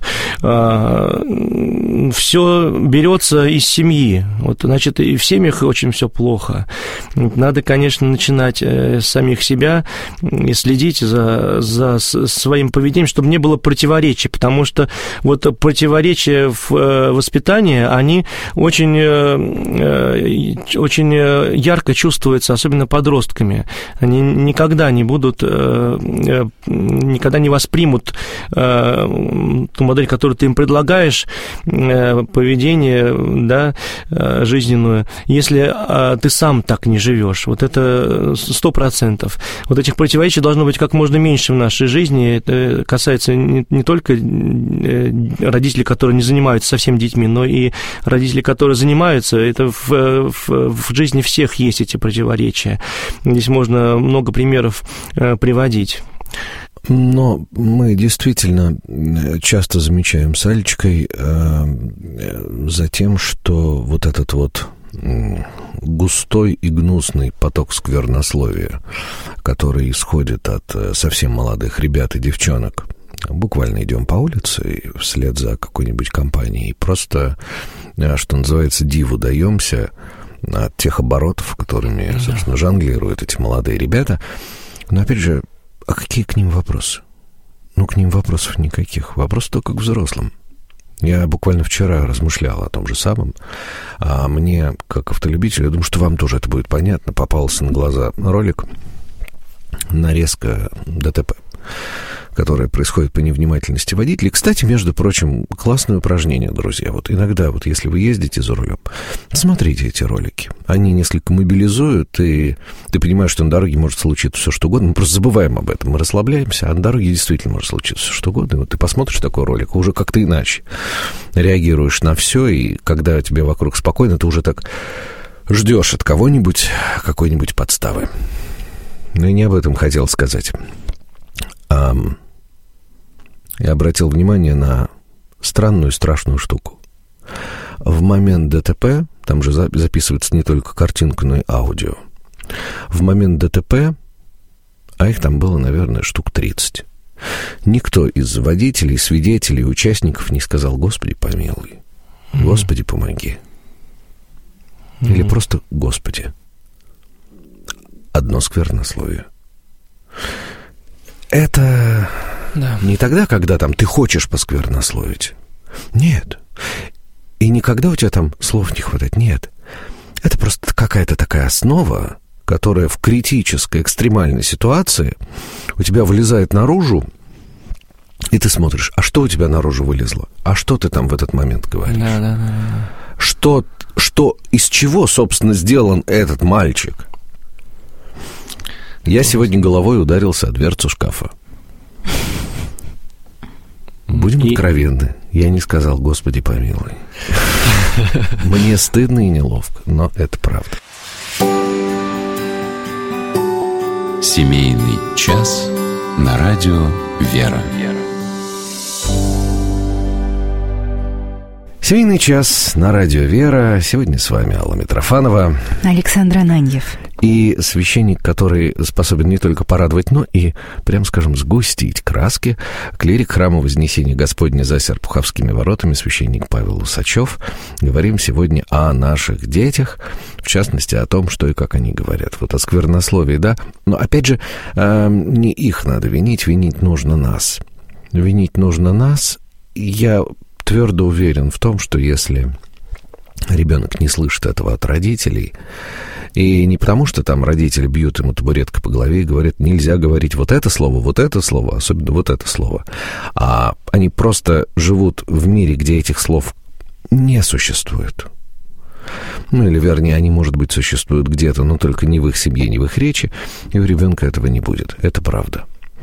Speaker 4: Все берется из семьи. Вот, значит, и в семьях очень все плохо. Надо, конечно, начинать с самих себя и следить за, за своим поведением, чтобы не было противоречий, потому что вот противоречия в воспитании, они очень, очень ярко чувствуются, особенно подростками. Они никогда не будут, никогда не воспримут ту модель, которую ты им предлагаешь, поведение, да, жизненную, если ты сам так не живешь. Вот это сто процентов. Вот этих противоречий должно быть как можно меньше в нашей жизни. Это касается не, не только родителей, которые не занимаются совсем детьми, но и родителей, которые занимаются. Это в, в, в жизни всех есть эти противоречия. Здесь можно много примеров приводить.
Speaker 2: Но мы действительно часто замечаем с Алечкой э, за тем, что вот этот вот густой и гнусный поток сквернословия, который исходит от совсем молодых ребят и девчонок, буквально идем по улице и вслед за какой-нибудь компанией, просто что называется, диву даемся от тех оборотов, которыми, собственно, жонглируют эти молодые ребята. Но, опять же, а какие к ним вопросы? Ну, к ним вопросов никаких. Вопрос только к взрослым. Я буквально вчера размышлял о том же самом. А мне, как автолюбителю, я думаю, что вам тоже это будет понятно, попался на глаза ролик, нарезка ДТП, которое происходит по невнимательности водителей. Кстати, между прочим, классное упражнение, друзья. Вот иногда, вот если вы ездите за рулем, смотрите эти ролики. Они несколько мобилизуют, и ты понимаешь, что на дороге может случиться все, что угодно. Мы просто забываем об этом, мы расслабляемся, а на дороге действительно может случиться все, что угодно. И вот ты посмотришь такой ролик, уже как-то иначе реагируешь на все, и когда тебе вокруг спокойно, ты уже так ждешь от кого-нибудь какой-нибудь подставы. Но я не об этом хотел сказать. Um, я обратил внимание на странную, страшную штуку. В момент ДТП, там же записывается не только картинка, но и аудио. В момент ДТП, а их там было, наверное, штук тридцать, никто из водителей, свидетелей, участников не сказал: «Господи, помилуй», «Господи, помоги». Mm-hmm. Или просто «Господи». Одно сквернословие. Это да. Не тогда, когда там ты хочешь посквернословить. Нет. И никогда у тебя там слов не хватает. Нет. Это просто какая-то такая основа, которая в критической, экстремальной ситуации у тебя вылезает наружу, и ты смотришь, а что у тебя наружу вылезло? А что ты там в этот момент говоришь?
Speaker 4: Да, да, да.
Speaker 2: Что, что, из чего, собственно, сделан этот мальчик? Я сегодня головой ударился о дверцу шкафа. Будем и... откровенны. Я не сказал: «Господи, помилуй». Мне стыдно и неловко, но это правда.
Speaker 1: Семейный час на радио «Вера».
Speaker 2: Семейный час на радио «Вера». Сегодня с вами Алла Митрофанова,
Speaker 3: Александр Ананьев.
Speaker 2: И священник, который способен не только порадовать, но и, прям скажем, сгустить краски, клирик храма Вознесения Господня за Серпуховскими воротами, священник Павел Усачев. Говорим сегодня о наших детях, в частности, о том, что и как они говорят. Вот о сквернословии, да? Но, опять же, не их надо винить, винить нужно нас. Винить нужно нас. Я твердо уверен в том, что если ребенок не слышит этого от родителей, и не потому, что там родители бьют ему табуреткой по голове и говорят: нельзя говорить вот это слово, вот это слово, особенно вот это слово, а они просто живут в мире, где этих слов не существует. Ну, или, вернее, они, может быть, существуют где-то, но только не в их семье, не в их речи, и у ребенка этого не будет. Это правда.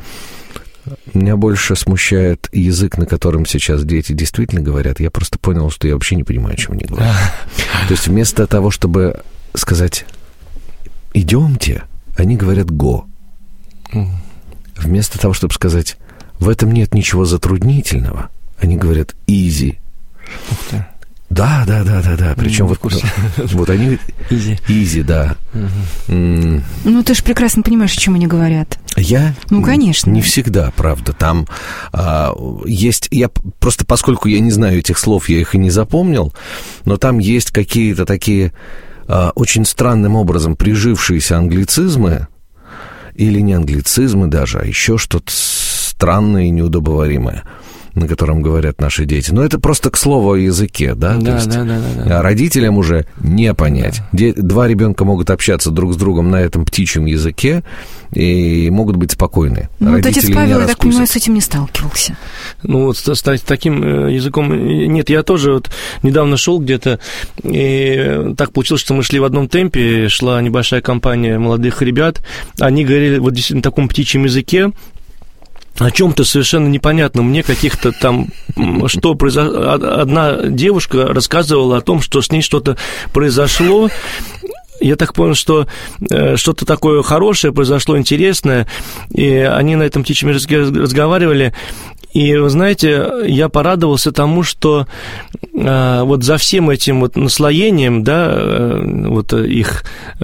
Speaker 2: Меня больше смущает язык, на котором сейчас дети действительно говорят. Я просто понял, что я вообще не понимаю, о чем они говорят. То есть вместо того, чтобы сказать «идемте», они говорят «го». Вместо того, чтобы сказать «в этом нет ничего затруднительного», они говорят «изи».
Speaker 4: Ух ты.
Speaker 2: Да, да, да, да, да. Причем вот, вот они...
Speaker 4: Изи.
Speaker 2: Изи, да.
Speaker 3: Угу. Mm. Ну, ты же прекрасно понимаешь, о чем они говорят.
Speaker 2: Я?
Speaker 3: Ну, конечно.
Speaker 2: Не всегда, правда. Там а, есть... Я просто, поскольку я не знаю этих слов, я их и не запомнил, но там есть какие-то такие а, очень странным образом прижившиеся англицизмы, или не англицизмы даже, а еще что-то странное и неудобоваримое, на котором говорят наши дети. Но это просто к слову о языке, да?
Speaker 4: Да,
Speaker 2: То есть,
Speaker 4: да, да, да, да.
Speaker 2: Родителям уже не понять. Да. Де- два ребенка могут общаться друг с другом на этом птичьем языке и могут быть спокойны.
Speaker 3: Ну, вот отец Павел, я так понимаю, с этим не сталкивался.
Speaker 4: Ну, вот с, с таким языком... Нет, я тоже вот недавно шел где-то, и так получилось, что мы шли в одном темпе, шла небольшая компания молодых ребят, они говорили вот действительно на таком птичьем языке, о чем-то совершенно непонятном мне, каких-то там, что произошло. Одна девушка рассказывала о том, что с ней что-то произошло. Я так понял, что что-то такое хорошее произошло, интересное, и они на этом птичьем языке разговаривали. И, вы знаете, я порадовался тому, что э, вот за всем этим вот наслоением, да, э, вот их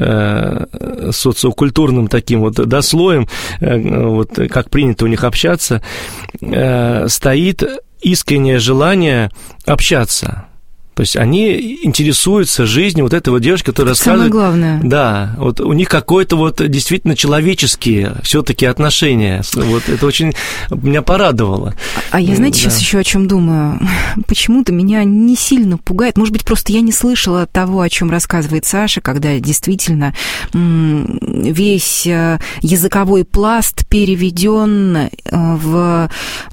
Speaker 4: э, социокультурным таким вот, да, слоем, э, вот как принято у них общаться, э, стоит искреннее желание общаться. То есть они интересуются жизнью вот этой вот девушки, которая рассказывает...
Speaker 3: Самое главное.
Speaker 4: Да, вот у них какое-то вот действительно человеческие все-таки отношения. Вот это очень меня порадовало.
Speaker 3: А я, знаете,
Speaker 4: да.
Speaker 3: сейчас еще о чем думаю. Почему-то меня не сильно пугает. Может быть, просто я не слышала того, о чем рассказывает Саша, когда действительно весь языковой пласт переведен в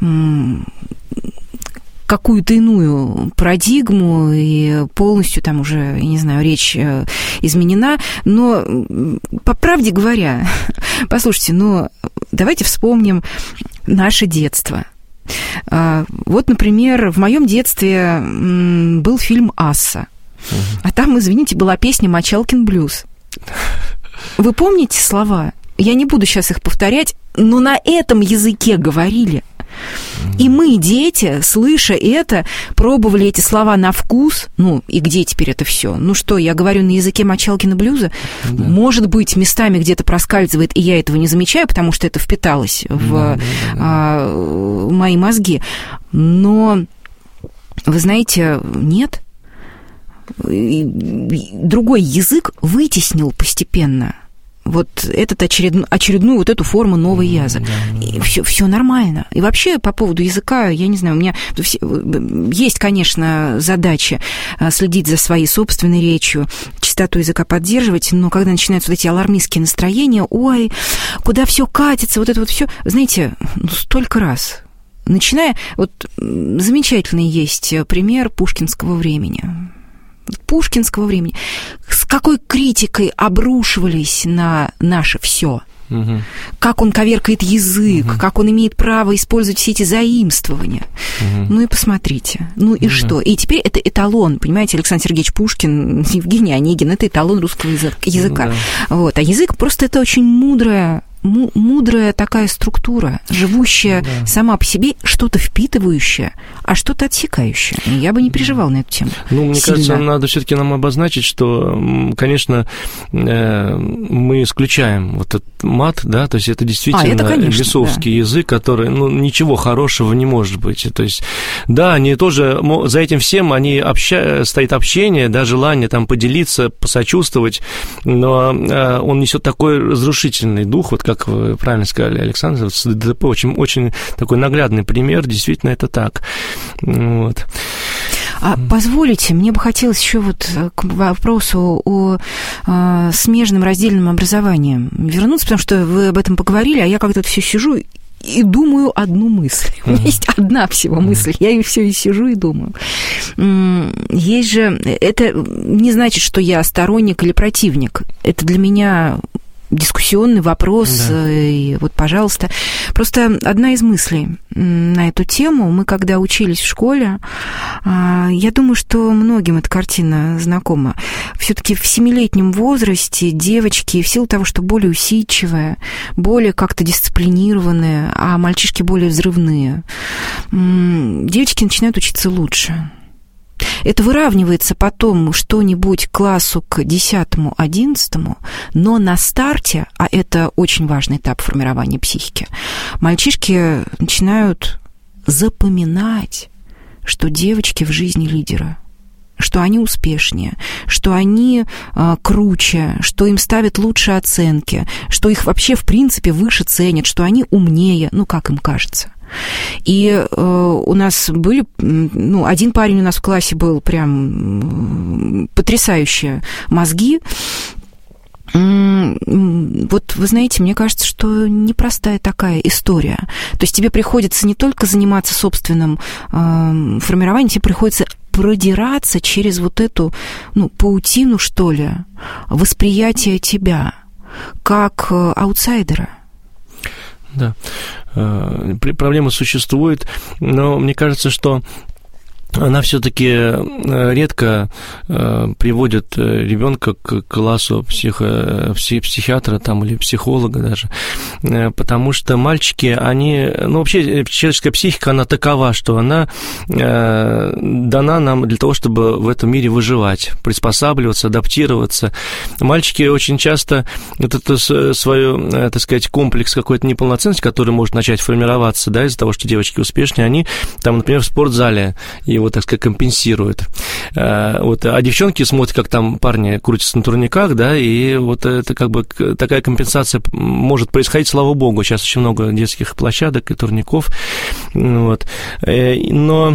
Speaker 3: какую-то иную парадигму, и полностью там уже, я не знаю, речь изменена. Но, по правде говоря, послушайте, ну, давайте вспомним наше детство. Вот, например, в моем детстве был фильм «Асса», а там, извините, была песня «Мочалкин блюз». Вы помните слова? Я не буду сейчас их повторять, но на этом языке говорили. И мы, дети, слыша это, пробовали эти слова на вкус. Ну, и где теперь это все? Ну что, я говорю на языке Мочалкина блюза? Да. Может быть, местами где-то проскальзывает, и я этого не замечаю, потому что это впиталось в да, да, да. А, мои мозги. Но, вы знаете, нет. Другой язык вытеснил постепенно вот этот очеред... очередную вот эту форму новой язы. Да, и все, все нормально. И вообще по поводу языка, я не знаю, у меня есть, конечно, задача следить за своей собственной речью, чистоту языка поддерживать, но когда начинаются вот эти алармистские настроения, ой, куда все катится, вот это вот все, знаете, ну, столько раз. Начиная, вот замечательный есть пример пушкинского времени. Пушкинского времени, с какой критикой обрушивались на наше все. Угу. Как он коверкает язык, угу. как он имеет право использовать все эти заимствования. Угу. Ну и посмотрите. Ну и угу. что? И теперь это эталон, понимаете, Александр Сергеевич Пушкин, Евгений Онегин, это эталон русского языка. Да. Вот. А язык просто это очень мудрая мудрая такая структура, живущая да. сама по себе, что-то впитывающее, а что-то отсекающее. Я бы не переживал на эту тему.
Speaker 4: Ну, мне
Speaker 3: сильно.
Speaker 4: кажется, надо все-таки нам обозначить, что, конечно, мы исключаем вот этот мат, да, то есть это действительно а, это, конечно, бесовский да. язык, который, ну, ничего хорошего не может быть. То есть, да, они тоже, за этим всем они обща... стоит общение, да, желание там поделиться, посочувствовать, но он несет такой разрушительный дух, вот как вы правильно сказали, Александр, с ДТП очень, очень такой наглядный пример, действительно это так. Вот.
Speaker 3: А позволите, мне бы хотелось еще вот к вопросу о э, смежном раздельном образовании вернуться, потому что вы об этом поговорили, а я как-то все сижу и думаю одну мысль. У меня есть одна всего мысль, я ее все и сижу и думаю. Есть же, это не значит, что я сторонник или противник. Это для меня дискуссионный вопрос, да. И вот, пожалуйста. Просто одна из мыслей на эту тему. Мы, когда учились в школе, я думаю, что многим эта картина знакома. Все-таки в семилетнем возрасте девочки, в силу того, что более усидчивые, более как-то дисциплинированные, а мальчишки более взрывные, девочки начинают учиться лучше. Это выравнивается потом что-нибудь к классу к десятому, одиннадцатому, но на старте, а это очень важный этап формирования психики, мальчишки начинают запоминать, что девочки в жизни лидеры, что они успешнее, что они э, круче, что им ставят лучшие оценки, что их вообще в принципе выше ценят, что они умнее, ну, как им кажется. И э, у нас были, ну, один парень у нас в классе был прям потрясающие мозги. Вот, вы знаете, мне кажется, что непростая такая история. То есть тебе приходится не только заниматься собственным э, формированием, тебе приходится продираться через вот эту, ну, паутину, что ли, восприятие тебя как аутсайдера.
Speaker 4: Да, проблема существует, но мне кажется, что она все-таки редко приводит ребенка к классу психо, психиатра там, или психолога даже, потому что мальчики, они, ну, вообще человеческая психика, она такова, что она дана нам для того, чтобы в этом мире выживать, приспосабливаться, адаптироваться. Мальчики очень часто вот это свой, так сказать, комплекс какой-то неполноценности, который может начать формироваться, да, из-за того, что девочки успешнее, они там, например, в спортзале, и его, так сказать, компенсирует. Вот. А девчонки смотрят, как там парни крутятся на турниках, да, и вот это как бы такая компенсация может происходить, слава богу. Сейчас очень много детских площадок и турников. Вот. Но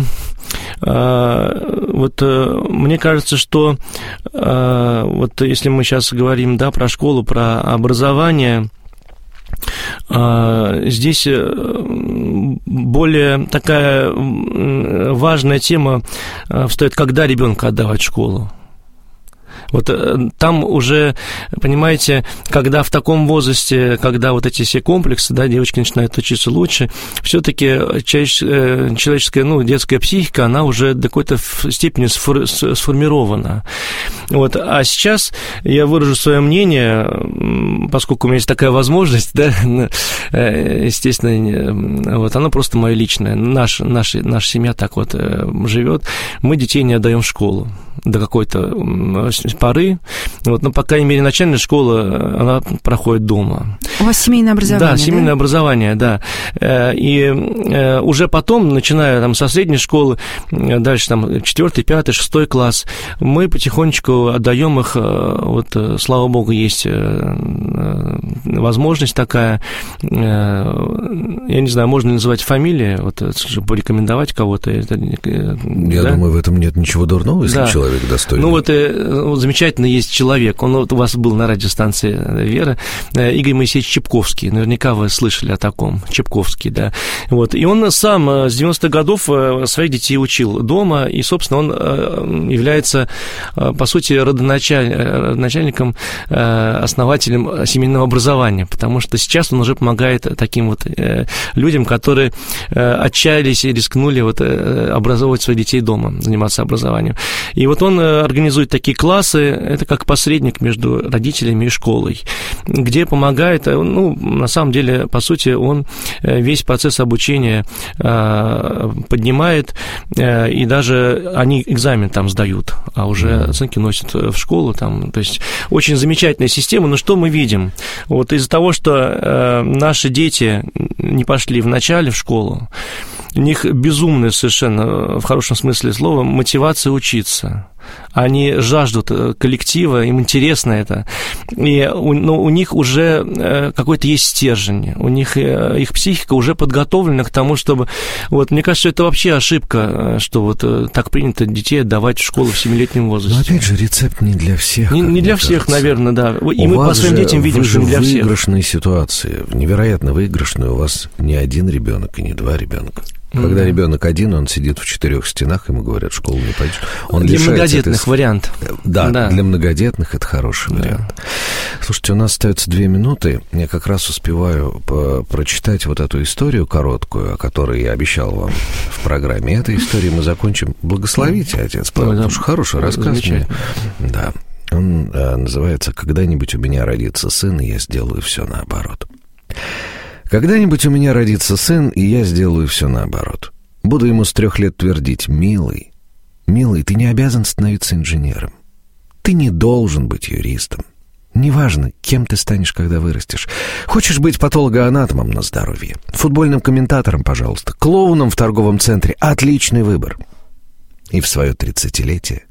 Speaker 4: вот мне кажется, что вот если мы сейчас говорим, да, про школу, про образование, здесь более такая важная тема встает, когда ребенка отдавать в школу. Вот там уже, понимаете, когда в таком возрасте, когда вот эти все комплексы, да, девочки начинают учиться лучше, все-таки человеческая, ну, детская психика, она уже до какой-то степени сформирована. Вот. А сейчас я выражу свое мнение, поскольку у меня есть такая возможность, да, естественно, вот, она просто моя личная. Наша, наша, наша семья так вот живет. Мы детей не отдаем в школу до какой-то поры. Вот, но, по крайней мере, начальная школа, она проходит дома.
Speaker 3: У вас семейное образование,
Speaker 4: да? Семейное
Speaker 3: да?
Speaker 4: образование, да. И уже потом, начиная там со средней школы, дальше там четвертый, пятый, шестой класс, мы потихонечку отдаем их, вот, слава богу, есть возможность такая, я не знаю, можно ли называть фамилии, вот, порекомендовать кого-то. Я
Speaker 2: да?
Speaker 4: думаю,
Speaker 2: в этом нет ничего дурного, если да. человек достойный.
Speaker 4: Ну, вот, вот замечательно есть человек, он вот у вас был на радиостанции «Вера», Игорь Моисеевич Чепковский, наверняка вы слышали о таком, Чепковский, да, вот, и он сам с девяностых годов своих детей учил дома, и, собственно, он является, по сути, родоначальником, основателем семейного образования, потому что сейчас он уже помогает таким вот людям, которые отчаялись и рискнули вот образовывать своих детей дома, заниматься образованием. И вот он организует такие классы, это как посредник между родителями и школой, где помогает, ну, на самом деле, по сути, он весь процесс обучения поднимает, и даже они экзамен там сдают, а уже оценки носят в школу там, то есть очень замечательная система. Но что мы видим? Вот из-за того, что наши дети не пошли вначале в школу, у них безумная совершенно, в хорошем смысле слова, мотивация учиться. Они жаждут коллектива, им интересно это. И у, ну, у них уже какой-то есть стержень, у них их психика уже подготовлена к тому, чтобы... Вот, мне кажется, это вообще ошибка, что вот так принято детей отдавать в школу в семилетнем возрасте.
Speaker 2: Но опять же, рецепт не для всех.
Speaker 4: Не, не для всех, кажется. Наверное, да. И
Speaker 2: у
Speaker 4: мы по своим детям видим, что не для всех.
Speaker 2: В выигрышной ситуации, невероятно выигрышной, у вас не один ребенок и не два ребенка. Когда mm-hmm. ребенок один, он сидит в четырех стенах, ему говорят, в школу не пойдешь. Он
Speaker 4: для многодетных этой... вариант.
Speaker 2: Да, да, для многодетных это хороший вариант. Да. Слушайте, у нас остается две минуты. Я как раз успеваю по- прочитать вот эту историю короткую, о которой я обещал вам в программе. Этой историей мы закончим. Благословите, отец, правда, потому что хороший рассказ. Да. Он а, называется «Когда-нибудь у меня родится сын, и я сделаю все наоборот». Когда-нибудь у меня родится сын, и я сделаю все наоборот. Буду ему с трех лет твердить: «Милый, милый, ты не обязан становиться инженером. Ты не должен быть юристом. Неважно, кем ты станешь, когда вырастешь. Хочешь быть патологоанатомом на здоровье, футбольным комментатором, пожалуйста, клоуном в торговом центре. Отличный выбор». И в свое тридцатилетие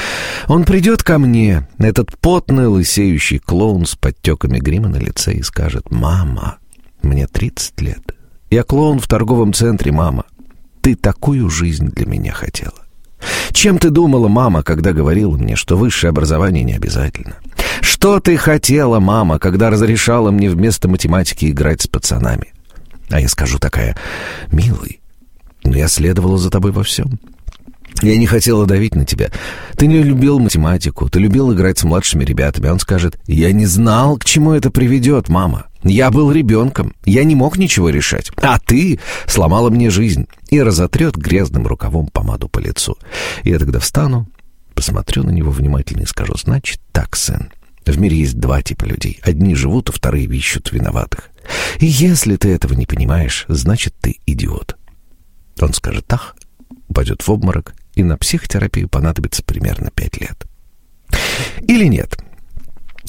Speaker 2: он придет ко мне, этот потный лысеющий клоун с подтеками грима на лице, и скажет: «Мама, мне тридцать лет. Я клоун в торговом центре, мама. Ты такую жизнь для меня хотела. Чем ты думала, мама, когда говорила мне, что высшее образование не обязательно? Что ты хотела, мама, когда разрешала мне вместо математики играть с пацанами?» А я скажу такая: «Милый, но я следовала за тобой во всем. Я не хотела давить на тебя. Ты не любил математику, ты любил играть с младшими ребятами». Он скажет: «Я не знал, к чему это приведет, мама. Я был ребенком, я не мог ничего решать. А ты сломала мне жизнь». И разотрет грязным рукавом помаду по лицу. И я тогда встану, посмотрю на него внимательно и скажу: «Значит так, сын, в мире есть два типа людей. Одни живут, а вторые ищут виноватых. И если ты этого не понимаешь, значит ты идиот». Он скажет: «Ах», упадет в обморок, и на психотерапию понадобится примерно пять лет. Или нет?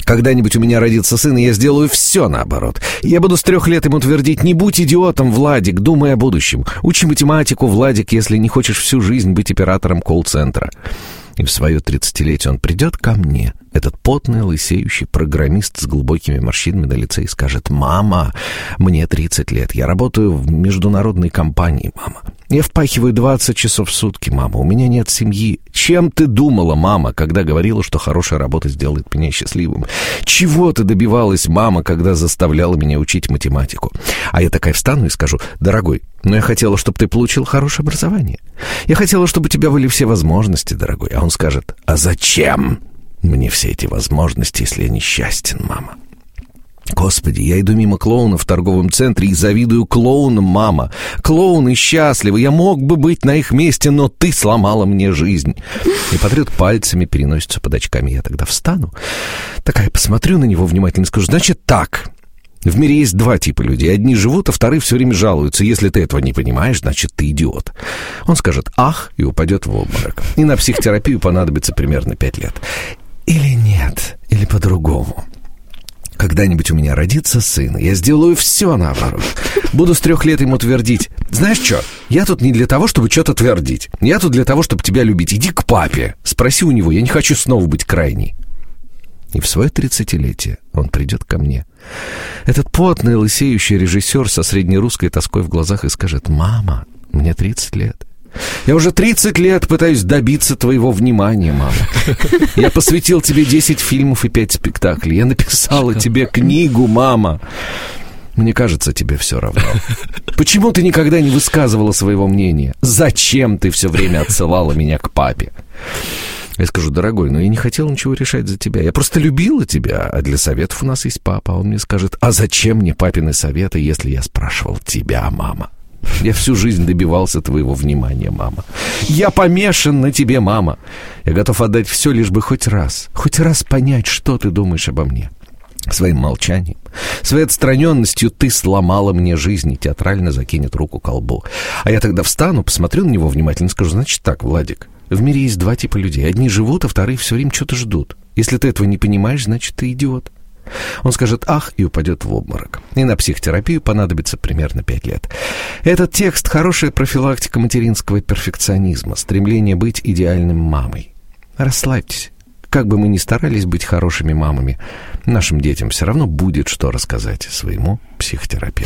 Speaker 2: Когда-нибудь у меня родится сын, и я сделаю все наоборот. Я буду с трех лет ему твердить: не будь идиотом, Владик, думай о будущем. Учи математику, Владик, если не хочешь всю жизнь быть оператором колл-центра. И в свое тридцатилетие он придет ко мне, этот потный, лысеющий программист с глубокими морщинами на лице, и скажет: «Мама, мне тридцать лет, я работаю в международной компании, мама. Я впахиваю двадцать часов в сутки, мама, у меня нет семьи. Чем ты думала, мама, когда говорила, что хорошая работа сделает меня счастливым? Чего ты добивалась, мама, когда заставляла меня учить математику?» А я такая встану и скажу: «Дорогой, но я хотела, чтобы ты получил хорошее образование. Я хотела, чтобы у тебя были все возможности, дорогой». А он скажет: «А зачем мне все эти возможности, если я несчастен, мама? Господи, я иду мимо клоунов в торговом центре и завидую клоунам, мама. Клоуны счастливы, я мог бы быть на их месте, но ты сломала мне жизнь». И потрет пальцами, переносится под очками. Я тогда встану, такая посмотрю на него внимательно и скажу: «Значит так, в мире есть два типа людей. Одни живут, а вторые все время жалуются. Если ты этого не понимаешь, значит, ты идиот». Он скажет «ах» и упадет в обморок. И на психотерапию понадобится примерно пять лет. Или нет, или по-другому. Когда-нибудь у меня родится сын, я сделаю все наоборот. Буду с трех лет ему твердить: «Знаешь что, я тут не для того, чтобы что-то твердить. Я тут для того, чтобы тебя любить. Иди к папе, спроси у него, я не хочу снова быть крайней». И в свое тридцатилетие он придет ко мне, этот потный, лысеющий режиссер со среднерусской тоской в глазах, и скажет: «Мама, мне тридцать лет. Я уже тридцать лет пытаюсь добиться твоего внимания, мама. Я посвятил тебе десять фильмов и пять спектаклей. Я написала тебе книгу, мама. Мне кажется, тебе все равно. Почему ты никогда не высказывала своего мнения? Зачем ты все время отсылала меня к папе?» Я скажу: «Дорогой, но я не хотел ничего решать за тебя. Я просто любила тебя, а для советов у нас есть папа». А он мне скажет: «А зачем мне папины советы, если я спрашивал тебя, мама? Я всю жизнь добивался твоего внимания, мама. Я помешан на тебе, мама. Я готов отдать все, лишь бы хоть раз, хоть раз понять, что ты думаешь обо мне». Своим молчанием, своей отстраненностью ты сломала мне жизнь, и театрально закинет руку к колбу. А я тогда встану, посмотрю на него внимательно и скажу: «Значит так, Владик, в мире есть два типа людей. Одни живут, а вторые все время что-то ждут. Если ты этого не понимаешь, значит, ты идиот». Он скажет «ах» и упадет в обморок. И на психотерапию понадобится примерно пять лет. Этот текст — хорошая профилактика материнского перфекционизма, стремление быть идеальным мамой. Расслабьтесь. Как бы мы ни старались быть хорошими мамами, нашим детям все равно будет что рассказать своему психотерапевту.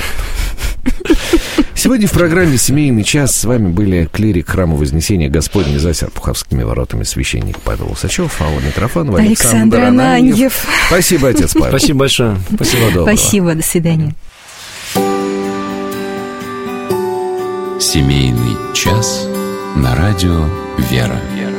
Speaker 2: Сегодня в программе «Семейный час» с вами были клирик Храма Вознесения Господня за Серпуховскими воротами священник Павел Усачев, Алла Митрофанова, Александр, Александр Ананьев. Ананьев. Спасибо, отец Павел.
Speaker 4: Спасибо большое.
Speaker 2: Спасибо, доброго.
Speaker 3: Спасибо, до свидания.
Speaker 1: «Семейный час» на радио «Вера».